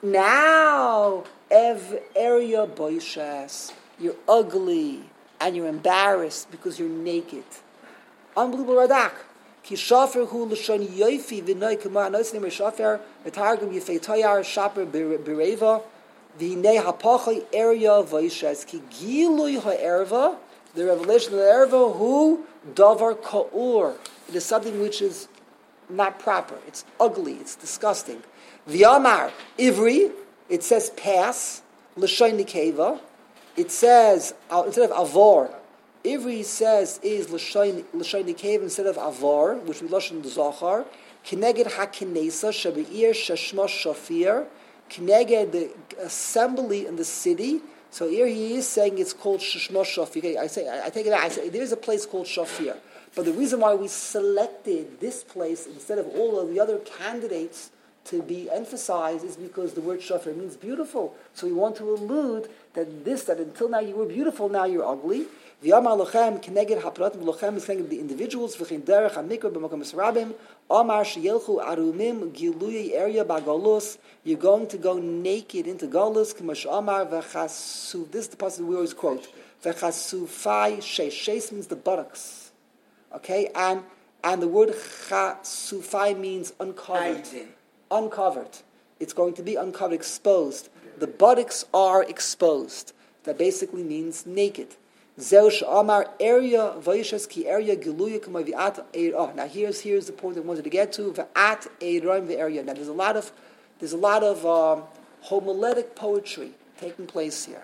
Now, area boishes, you're ugly and you're embarrassed because you're naked. Unbelievable Radak. Ki shafer hu l'shon yofi v'noy k'mar noisnim shafer v'targum yifei toyar shaper bereva v'hinei hapachai area boishes ki gilui ha'erva. The revelation of the erva hu davar ka'ur. It is something which is not proper. It's ugly. It's disgusting. V'yamar ivri. It says pass. L'shoin nikeva. It says instead of avor. Ivri says is l'shoin nikeva instead of avor, which we lashon zachar. Kineged hakinesa shabeir sheshma shafir. Kineged the assembly in the city So here he is saying it's called Shishma Shafir. I take it out. I say there's a place called Shafir. But the reason why we selected this place instead of all of the other candidates to be emphasized is because the word Shafir means beautiful. So we want to allude that until now you were beautiful, now you're ugly. V'yamar lochem keneged hapratim lochem is keneged the individuals v'chein derech hamikra b'makom esrabim amar sheyelchu arumim giluyei area b'galus. You're going to go naked into galus k'mash amar v'chasu. This is the passage we always quote. V'chasufai sheish. Sheish means the buttocks. Okay, and the word chasufai means uncovered. Uncovered. It's going to be uncovered, exposed. The buttocks are exposed. That basically means naked. Zeush Amar area Vaishas ki area Giluya Kama Vi'at Eirah. Now here's the point I wanted to get to. V'at Eirah the area. Now there's a lot of homiletic poetry taking place here.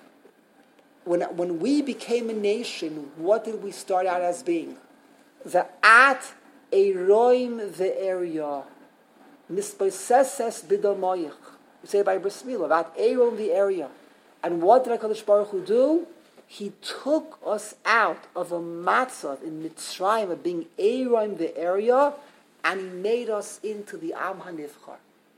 When we became a nation, what did we start out as being? V'at Eirah the area. Nisposeses bidamoyich. We say it by Bris Milah. V'at Eirah the area. And what did HaKadosh Baruch Hu do? He took us out of a matzah in Mitzrayim of being Eirah the area, and he made us into the Am HaNivchar.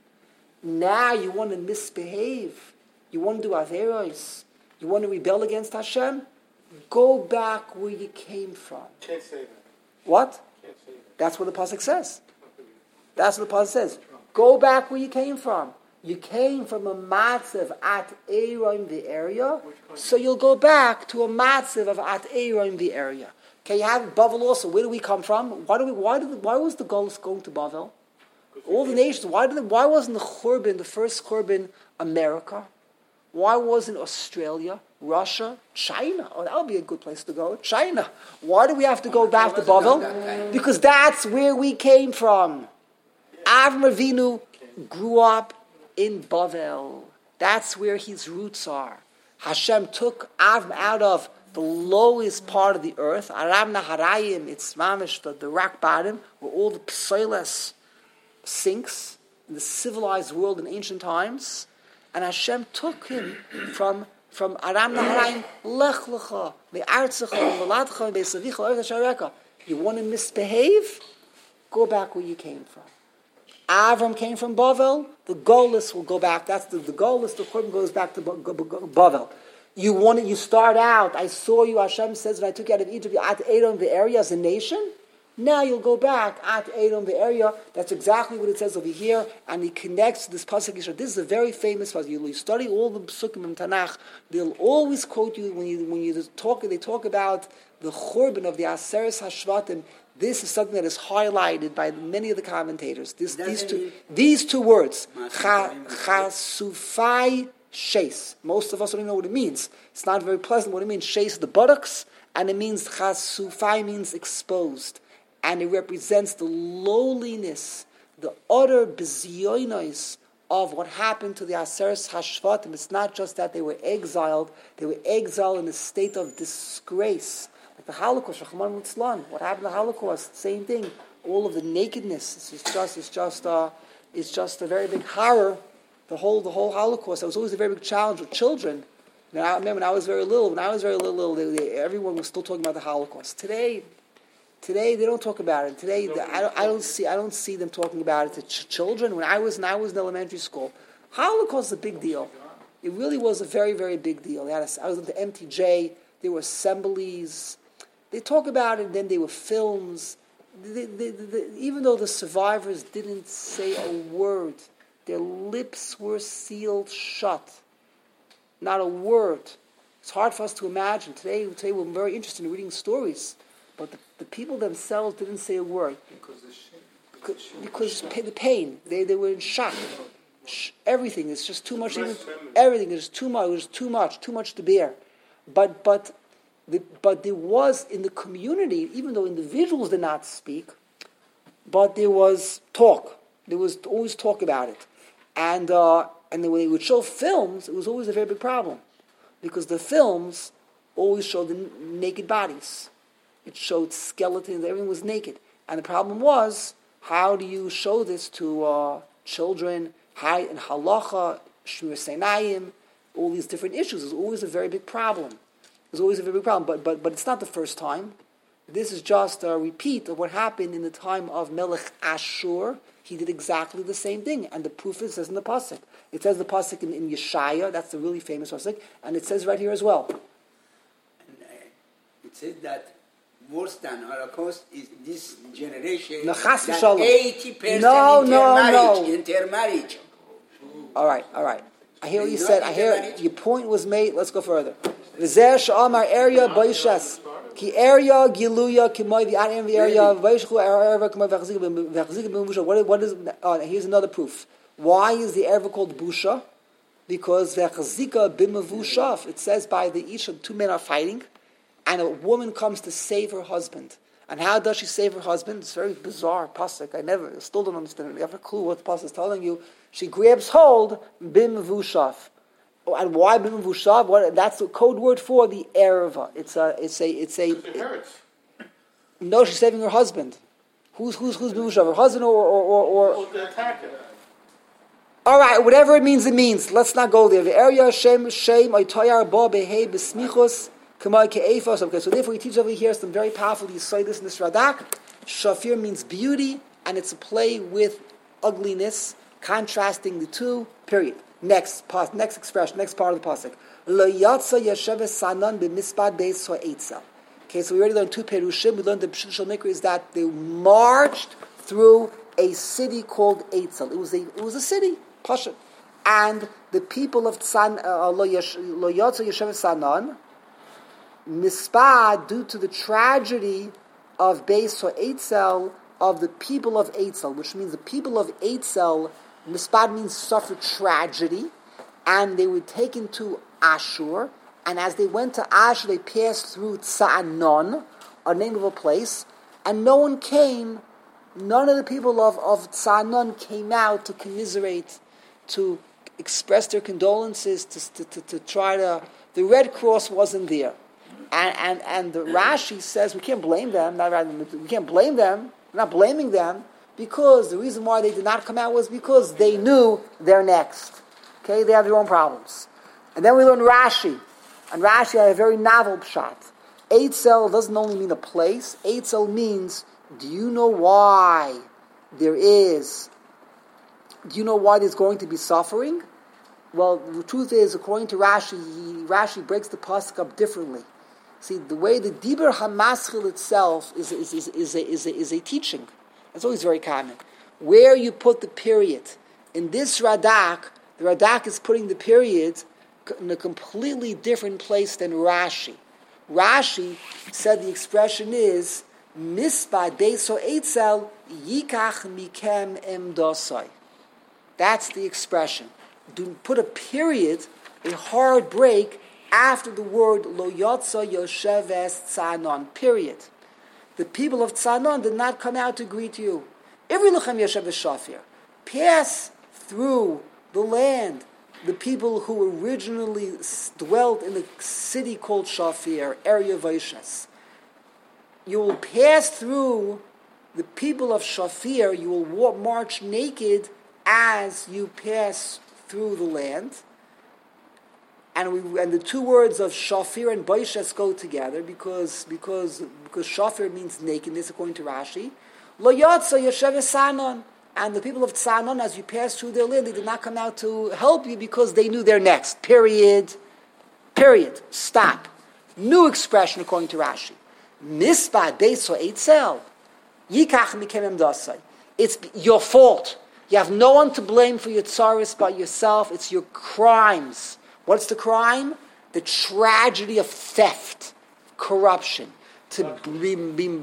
Now you want to misbehave. You want to do Averos. You want to rebel against Hashem? Go back where you came from. Can't say that. What? Can't say that. That's what the pasuk says. That's what the pasuk says. Go back where you came from. You came from a matzav at Eirah in the area, so you'll go back to a matzav of at Eirah in the area. Okay, you have Bavel also. Where do we come from? Why was the Golus going to Bavel? All the nations. Why wasn't the Churban, the first Churban, America? Why wasn't Australia, Russia, China? Oh, that would be a good place to go. China. Why do we have to go back to Bavel? Because that's where we came from. Avram Avinu grew up in Bavel. That's where his roots are. Hashem took Avram out of the lowest part of the earth, Aram Naharayim, it's mamish, the rock bottom, where all the psoiles sinks in the civilized world in ancient times, and Hashem took him from Aram Naharayim, Lech Lecha, Me'artzecha, Me'latcha, Me'esavicha, Eretz Shareka. You want to misbehave? Go back where you came from. Avram came from Bavel, the Golus will go back. That's the Golus, the Churban goes back to Bavel. You start out, I saw you, Hashem says, when I took you out of Egypt, you're at Edom, the area as a nation. Now you'll go back at Edom, the area. That's exactly what it says over here. And he connects to this pasuk. This is a very famous pasuk. You study all the psukim in Tanakh. They'll always quote you when you talk. They talk about the Churban of the Aseres Hashvatim. This is something that is highlighted by many of the commentators. These two words, chasufai sheis. Most of us don't even know what it means. It's not very pleasant what it means. Sheis, the buttocks, and it means chasufai means exposed, and it represents the lowliness, the utter bezyonos of what happened to the Aseres Hashvatim. It's not just that they were exiled; they were exiled in a state of disgrace. Like the Holocaust, what happened to the Holocaust? Same thing. All of the nakedness. It's just a very big horror. The whole Holocaust. It was always a very big challenge with children. Now, I remember when I was very little. Everyone was still talking about the Holocaust. Today they don't talk about it. Today, I don't see them talking about it to children. When I was in elementary school, Holocaust is a big deal. It really was a very, very big deal. I was at the MTJ. There were assemblies. They talk about it, and then there were films. Even though the survivors didn't say a word, their lips were sealed shut. Not a word. It's hard for us to imagine. Today we're very interested in reading stories, but the people themselves didn't say a word. Because the pain. They were in shock. Everything is just too much. Everything is too much. It was too much to bear. But there was in the community, even though individuals did not speak, but there was talk. There was always talk about it, and then when they would show films, it was always a very big problem, because the films always showed the naked bodies. It showed skeletons. Everything was naked, and the problem was, how do you show this to children? How in halacha, shmir seinayim. all these different issues. There's always a very big problem. But it's not the first time. This is just a repeat of what happened in the time of Melech Ashur. He did exactly the same thing. And the proof is says in the Pasuk. It says the Pasuk in Yeshaya, that's the really famous Pasuk, and it says right here as well. And, it says that worse than Holocaust is this generation that 80% intermarriage. All right. I hear what you said. I hear your point was made. Let's go further. V'zeh she'amar area b'yishes. Ki area giluya k'moy v'arim v'area v'yishchu erva k'moy v'chzik b'musha. What is? Here's another proof. Why is the erva called busha? Because v'chzika b'mavushav. It says by the each of two men are fighting, and a woman comes to save her husband. And how does she save her husband? It's very bizarre pasuk. I still don't understand. I have a clue what the pasuk is telling you. She grabs hold b'mavushav. And why bim vushav? That's the code word for the erva. It's a. No, she's saving her husband. Who's bim vushav? Her husband or the attacker. All right, whatever it means. Let's not go there. The area shem oitoyar ba behei besmichus kamay ke'efos. Okay, so therefore he teaches over here some very powerful. You say this in this Radak. Shafir means beauty, and it's a play with ugliness, contrasting the two. Period. Next expression, next part of the pasuk. Lo yatsa yesheves sanan b'mispad beis ha'etzel. Okay, so we already learned two perushim. We learned the Pshut Shel Mikra is that they marched through a city called Eitzel. It was a city, Pashut, and the people of Lo yatsa yesheves sanan mispad, due to the tragedy of beis ha'etzel, of the people of Eitzel, which means the people of Eitzel. Mispad means suffered tragedy, and they were taken to Ashur, and as they went to Ashur, they passed through Tza'anon, a name of a place, and none of the people of Tza'anon came out to commiserate, to express their condolences, to try to... The Red Cross wasn't there. And the Rashi says, we can't blame them, we're not blaming them, because the reason why they did not come out was because they knew they're next. Okay, they have their own problems. And then we learn Rashi. And Rashi had a very novel pshat. Eitzel doesn't only mean a place. Eitzel means, do you know why there's going to be suffering? Well, the truth is, according to Rashi breaks the pasuk up differently. See, the way the Dibur HaMaschil itself is a teaching. That's always very common. Where you put the period. In this Radak, the Radak is putting the period in a completely different place than Rashi. Rashi said the expression is, Mispa Deiso Eitzel Yikach Mikem Emdosai. That's the expression. Do put a period, a hard break, after the word Lo Yotza Yosheves Tzanon. Period. The people of Tza'anon did not come out to greet you. Ivri Luchem Yoshev Shafir. Pass through the land. The people who originally dwelt in the city called Shafir, area Vaishas. You will pass through the people of Shafir. You will march naked as you pass through the land. And the two words of Shafir and Baishes go together because Shafir means nakedness according to Rashi. Lo Yatsa Yeshev Sanon. And the people of Tza'anon, as you pass through their land, they did not come out to help you because they knew they're next. Period. Stop. New expression according to Rashi. Mispa Beiso Eitzel. Yikach Mikem Emdosai. It's your fault. You have no one to blame for your tsaris but yourself. It's your crimes. What's the crime? The tragedy of theft, corruption. To be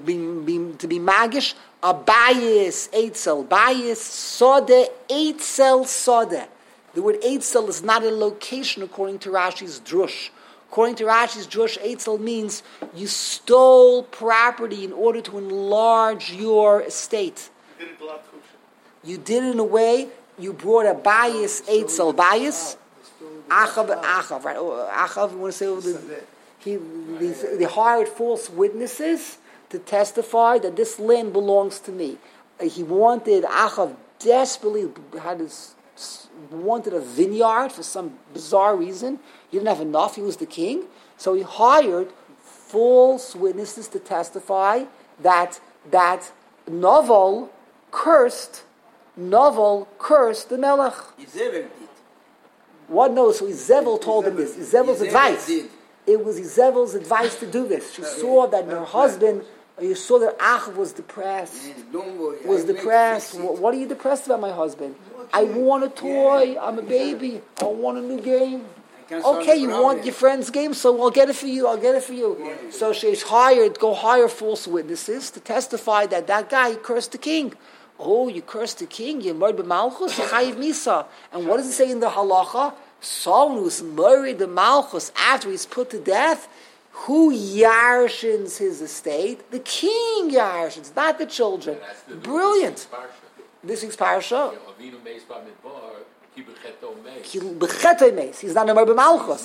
magish, a bias, eitzel, bias, sode, eitzel, sode. The word eitzel is not a location according to Rashi's drush. According to Rashi's drush, eitzel means you stole property in order to enlarge your estate. You did it in a way, you brought a bias, eitzel, bias. Achav, right? Achav, you want to say they hired false witnesses to testify that this land belongs to me. He wanted, Achav desperately had his wanted a vineyard for some bizarre reason. He didn't have enough. He was the king. So he hired false witnesses to testify that Novel cursed the Melech. Izevel did. What knows? So Izevel told him this. Izevel's advice. Did. It was Izevel's advice to do this. She saw that her husband, you saw that Achav was depressed. Don't worry. Was depressed. What are you depressed about, my husband? I want a toy. I'm a baby. I want a new game. Okay, you want your friend's game, so I'll get it for you. So she's go hire false witnesses to testify that guy cursed the king. Oh, you cursed the king, you murdered Malchus, chayiv misa. And what does it say in the halacha? Someone who's murdered the Malchus after he's put to death, who yarshins his estate? The king yarshins, not the children. Brilliant. This week's parasha. He's not a Merbe Malchus.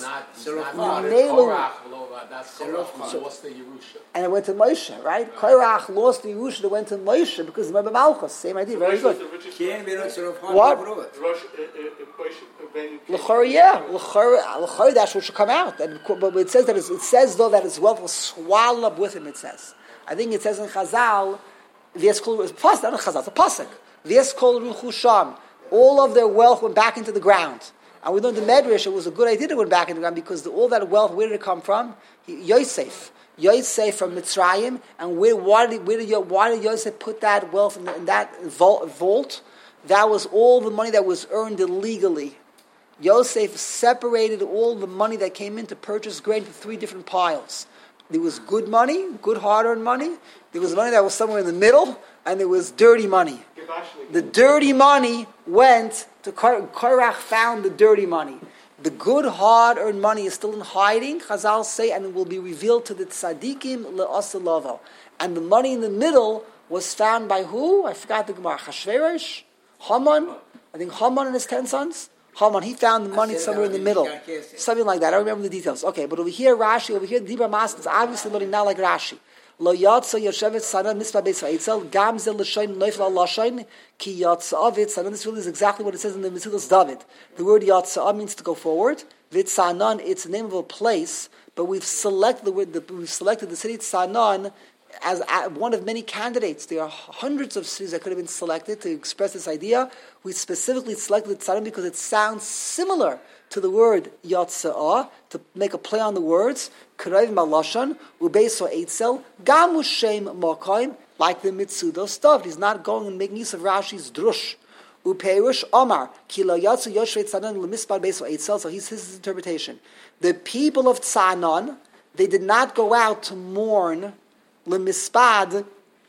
And it went to Moshe, right? Korach lost the Yerusha, it went to Moshe because of Merbe Malchus. Same idea, very good. What? L'chor, yeah. L'chor, that's what should come out. But it says though that his wealth was swallowed up with him, it says. I think it says in Chazal, plus, not in Chazal, it's a pasuk. V'yeskol ruchusham. All of their wealth went back into the ground. And we learned in Medrash it was a good idea to went back into the ground because all that wealth, where did it come from? Yosef from Mitzrayim. And why did Yosef put that wealth in that vault? That was all the money that was earned illegally. Yosef separated all the money that came in to purchase grain into 3 different piles. There was good money, good hard-earned money. There was money that was somewhere in the middle, and there was dirty money. The dirty money went to Korach, found the dirty money. The good, hard-earned money is still in hiding, Chazal say, and it will be revealed to the tzaddikim le'asalavo. And the money in the middle was found by who? I forgot the Gemara. Hashverosh? Haman? I think Haman and his 10 sons? Haman, he found the money somewhere in the middle. Something like that. I don't remember the details. Okay, but over here, Rashi, the Dibra Mas is obviously learning not like Rashi. Lo yatsa yoshevet sana mispa beis ha'etzel gam zel l'shayin neifel al-lashayin ki yatza'avit sana. This really is exactly what it says in the Metzudas David. The word yatsa'a means to go forward. Vitzanan, it's the name of a place, but we've selected the city Tzanan as one of many candidates. There are hundreds of cities that could have been selected to express this idea. We specifically selected Tzanan because it sounds similar to the word Yatza'ah, to make a play on the words. K'rayv Malashan, Ubeiso Eitzel, Gamu Shem Mokaim, like the Mitzudos stuff. He's not going and making use of Rashi's drush. Upeirush Omar, Ki lo Yatzu Yoshvet Tzanan L'mispar Beiso Eitzel. So he's his interpretation. The people of Tzanan, they did not go out to mourn L'mispad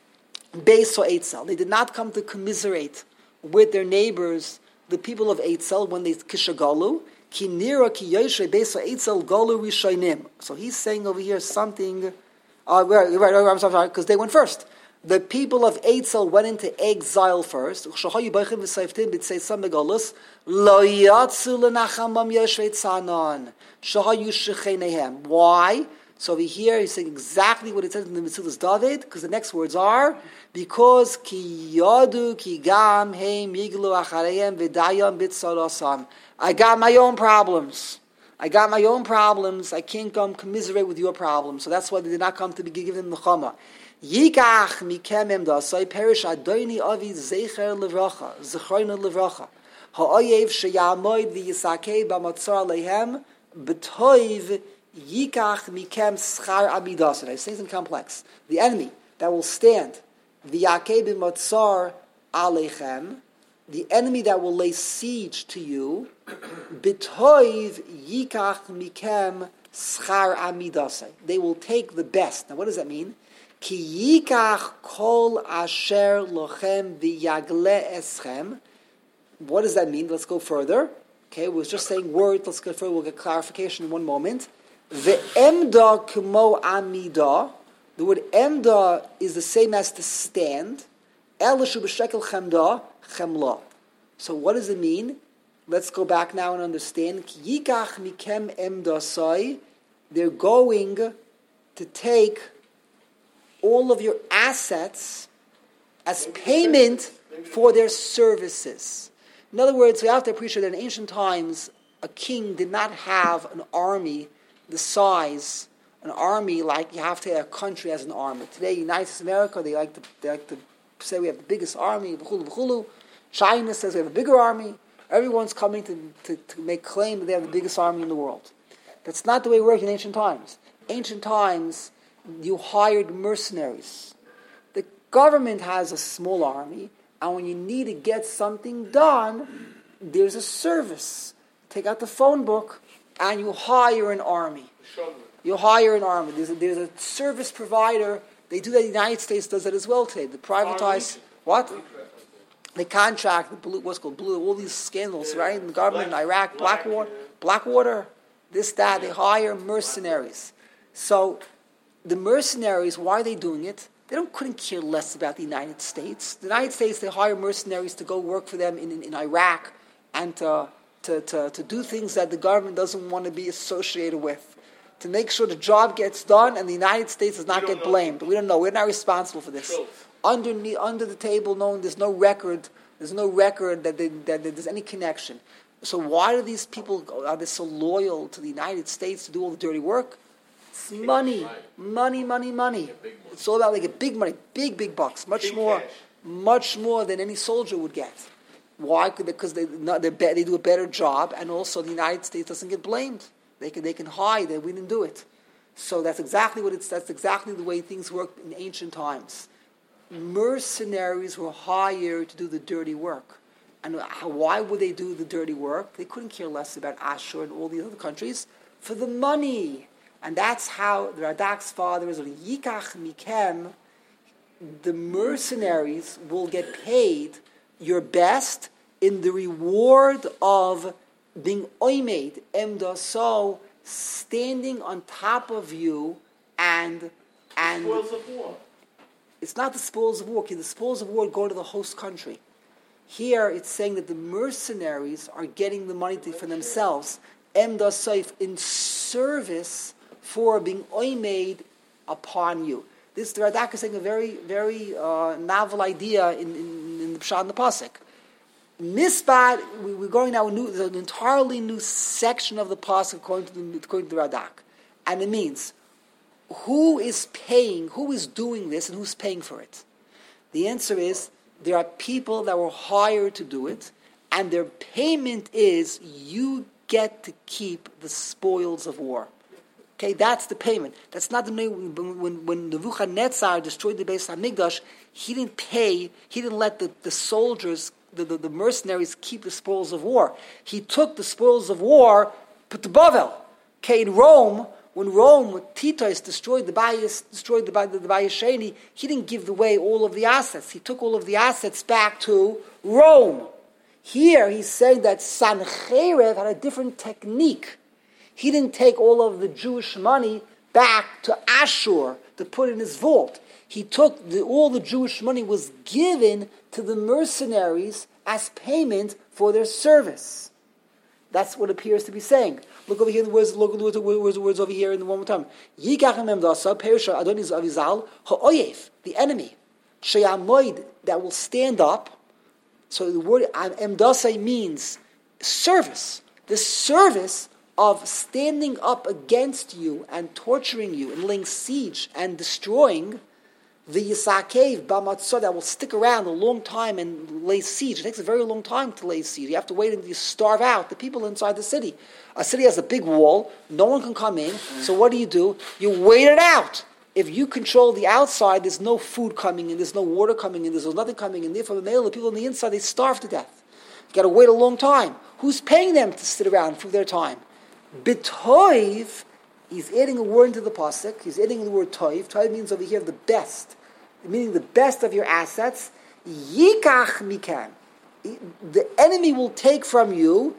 Beiso Eitzel. They did not come to commiserate with their neighbors, the people of Eitzel, when they kishagalu. Ki nira ki yoshe Beiso Eitzel galu rishonim. So he's saying over here something. I'm sorry, because they went first. The people of Eitzel went into exile first. Why? So over here he's saying exactly what it says in the Metzudas David, because the next words are, because ki yadu ki gam heim yiglu achareyem v'dayam b'tzarasam. I got my own problems. I can't come commiserate with your problems. So that's why they did not come to be given the Chama. Yikach mikem emdasai perish adoni avi zecher levracha, zechrona levracha. Ha'oyev sheyamoid v'yisakei b'matzar lehem b'toiv yikach mikem schar amidas. I say something complex. The enemy that will stand v'yakei b'matzar alechem, the enemy that will lay siege to you, b'toiv yikach mikem schar amidasai. They will take the best. Now, what does that mean? Ki yikach kol asher lochem v'yagle eschem. What does that mean? Let's go further. Okay, we were just saying words. Let's go further. We'll get clarification in one moment. Ve'emda k'mo amida. The word emda is the same as to stand. Elishu b'shekel chemda chemla. So what does it mean? Let's go back now and understand. Ki yikach mikem emdasai. They're going to take all of your assets as payment for their services. In other words, we have to appreciate that in ancient times, a king did not have an army the size, an army like you have to have a country as an army. Today, United States of America, they like to say we have the biggest army, v'chulu. China says we have a bigger army. Everyone's coming to make claim that they have the biggest army in the world. That's not the way it worked in ancient times. Ancient times, you hired mercenaries. The government has a small army, and when you need to get something done, there's a service. Take out the phone book, and you hire an army. You hire an army. There's a service provider. They do that. The United States does that as well today. The privatized what? They contract the blue, what's called blue. All these scandals, right? In the government in Iraq, Blackwater, this, that. They hire mercenaries. So the mercenaries, why are they doing it? They couldn't care less about the United States. The United States, they hire mercenaries to go work for them in Iraq and to do things that the government doesn't want to be associated with. To make sure the job gets done and the United States does not get blamed. We don't know. We're not responsible for this. Under the table, there's no record. There's no record that there's any connection. So why do these people, are they so loyal to the United States to do all the dirty work? It's money. It's all about they get big money, big bucks, much more than any soldier would get. Why? Because they do a better job, and also the United States doesn't get blamed. They can hide that we didn't do it. So that's exactly that's exactly the way things worked in ancient times. Mercenaries were hired to do the dirty work. And why would they do the dirty work? They couldn't care less about Ashur and all the other countries for the money. And that's how the Radak's father is, Yikach Mikem, the mercenaries will get paid your best in the reward of being oimed, emdaso, standing on top of you and spoils of war. It's not the spoils of war. The spoils of war go to the host country. Here it's saying that the mercenaries are getting the money for themselves, emdasoif, in service for being oimed upon you. This, the Radak is saying a very, very novel idea in the Pshat and the Pasuk. Misbad, we're going now there's an entirely new section of the Pasuk according to the Radak. And it means, who is paying, who is doing this, and who's paying for it? The answer is, there are people that were hired to do it, and their payment is, you get to keep the spoils of war. Okay, that's the payment. That's not the when Nebuchadnezzar destroyed the Beis Hamikdash, he didn't pay, he didn't let the soldiers, the mercenaries keep the spoils of war. He took the spoils of war, put to Bavel. Okay, in Rome, when Titus destroyed the Bayis Sheni, he didn't give away all of the assets. He took all of the assets back to Rome. Here, he's saying that Sancherev had a different technique. He didn't take all of the Jewish money back to Ashur to put in his vault. He took all the Jewish money was given to the mercenaries as payment for their service. That's what it appears to be saying. Look over here, the words. Look at the words over here in the one more time. Yikachem emdasa perisha Adonis Avizal ha'oyev, the enemy, sheyamoid, that will stand up. So the word emdasa means service. The service of standing up against you and torturing you and laying siege and destroying the Yisakev Bamatzah, that will stick around a long time and lay siege. It takes a very long time to lay siege. You have to wait until you starve out the people inside the city. A city has a big wall, no one can come in, so what do? You wait it out. If you control the outside, there's no food coming in, there's no water coming in, there's nothing coming in. Therefore, the people on the inside, they starve to death. You got to wait a long time. Who's paying them to sit around for their time? B'toiv, he's adding a word into the pasuk. He's adding the word toiv. Toiv means over here the best, meaning the best of your assets. Yikach mikan, the enemy will take from you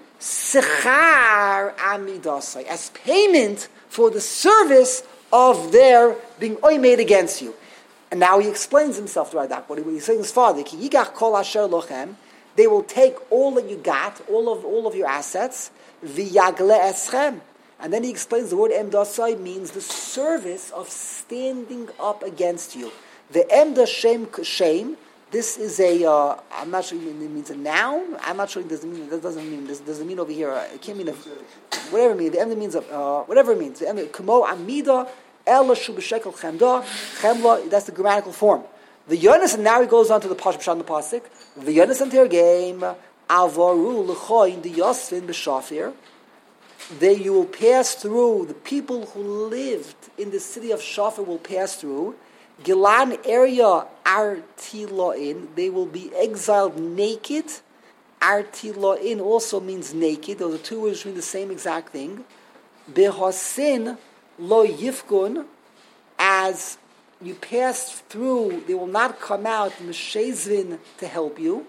sechar amidasai, as payment for the service of their being oimed against you. And now he explains himself to Radak. What he's saying is, Father, ki yikach kol asher lochem, they will take all that you got, all of your assets. V'yagle eschem. And then he explains the word emdasai means the service of standing up against you. The emda shame, This is a. I'm not sure it means a noun. I'm not sure it doesn't mean. That doesn't mean. This doesn't mean over here. It can't mean whatever it means. The end means whatever it means. The end kamo amida ela shu b'shekel chemda chemla. That's the grammatical form. The Yonis, and now he goes on to the Pashup Shan the Pasik. The Yonis and their game avaru lechoin the Yosvin b'Shafir. You will pass through. The people who lived in the city of Shafir will pass through. Gilan area artiloin. They will be exiled naked. Artiloin also means naked. Those are two words mean the same exact thing. Behasin lo yifgun. As you pass through, they will not come out meshezvin to help you.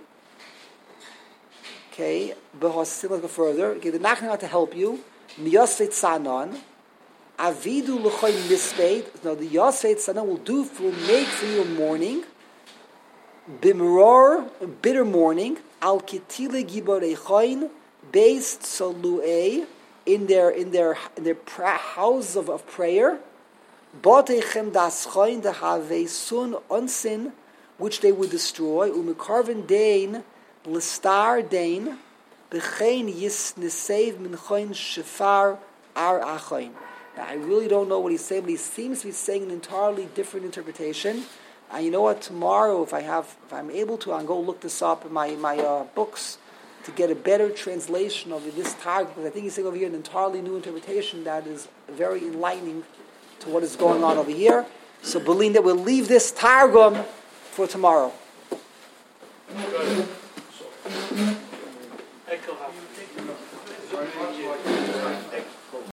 Okay, let's go further. Okay, they're not coming out to help you. Miyosvet sanon. Avidu l'choy mispeit. No, the Yosvet sanon will make for you a mourning. Bimror, bitter mourning. Al kitile giborei choin, based soluei in their house of prayer. Botechem das choin the havesun onsin, which they would destroy. Umekarven dein l'star dein b'chein yis nesev min choin shefar ar achoin. Now, I really don't know what he's saying, but he seems to be saying an entirely different interpretation. And you know what? Tomorrow, if I'm able to, I'll go look this up in my books to get a better translation of this targum, because I think he's saying over here an entirely new interpretation that is very enlightening to what is going on over here. So, Belin, that we'll leave this targum for tomorrow.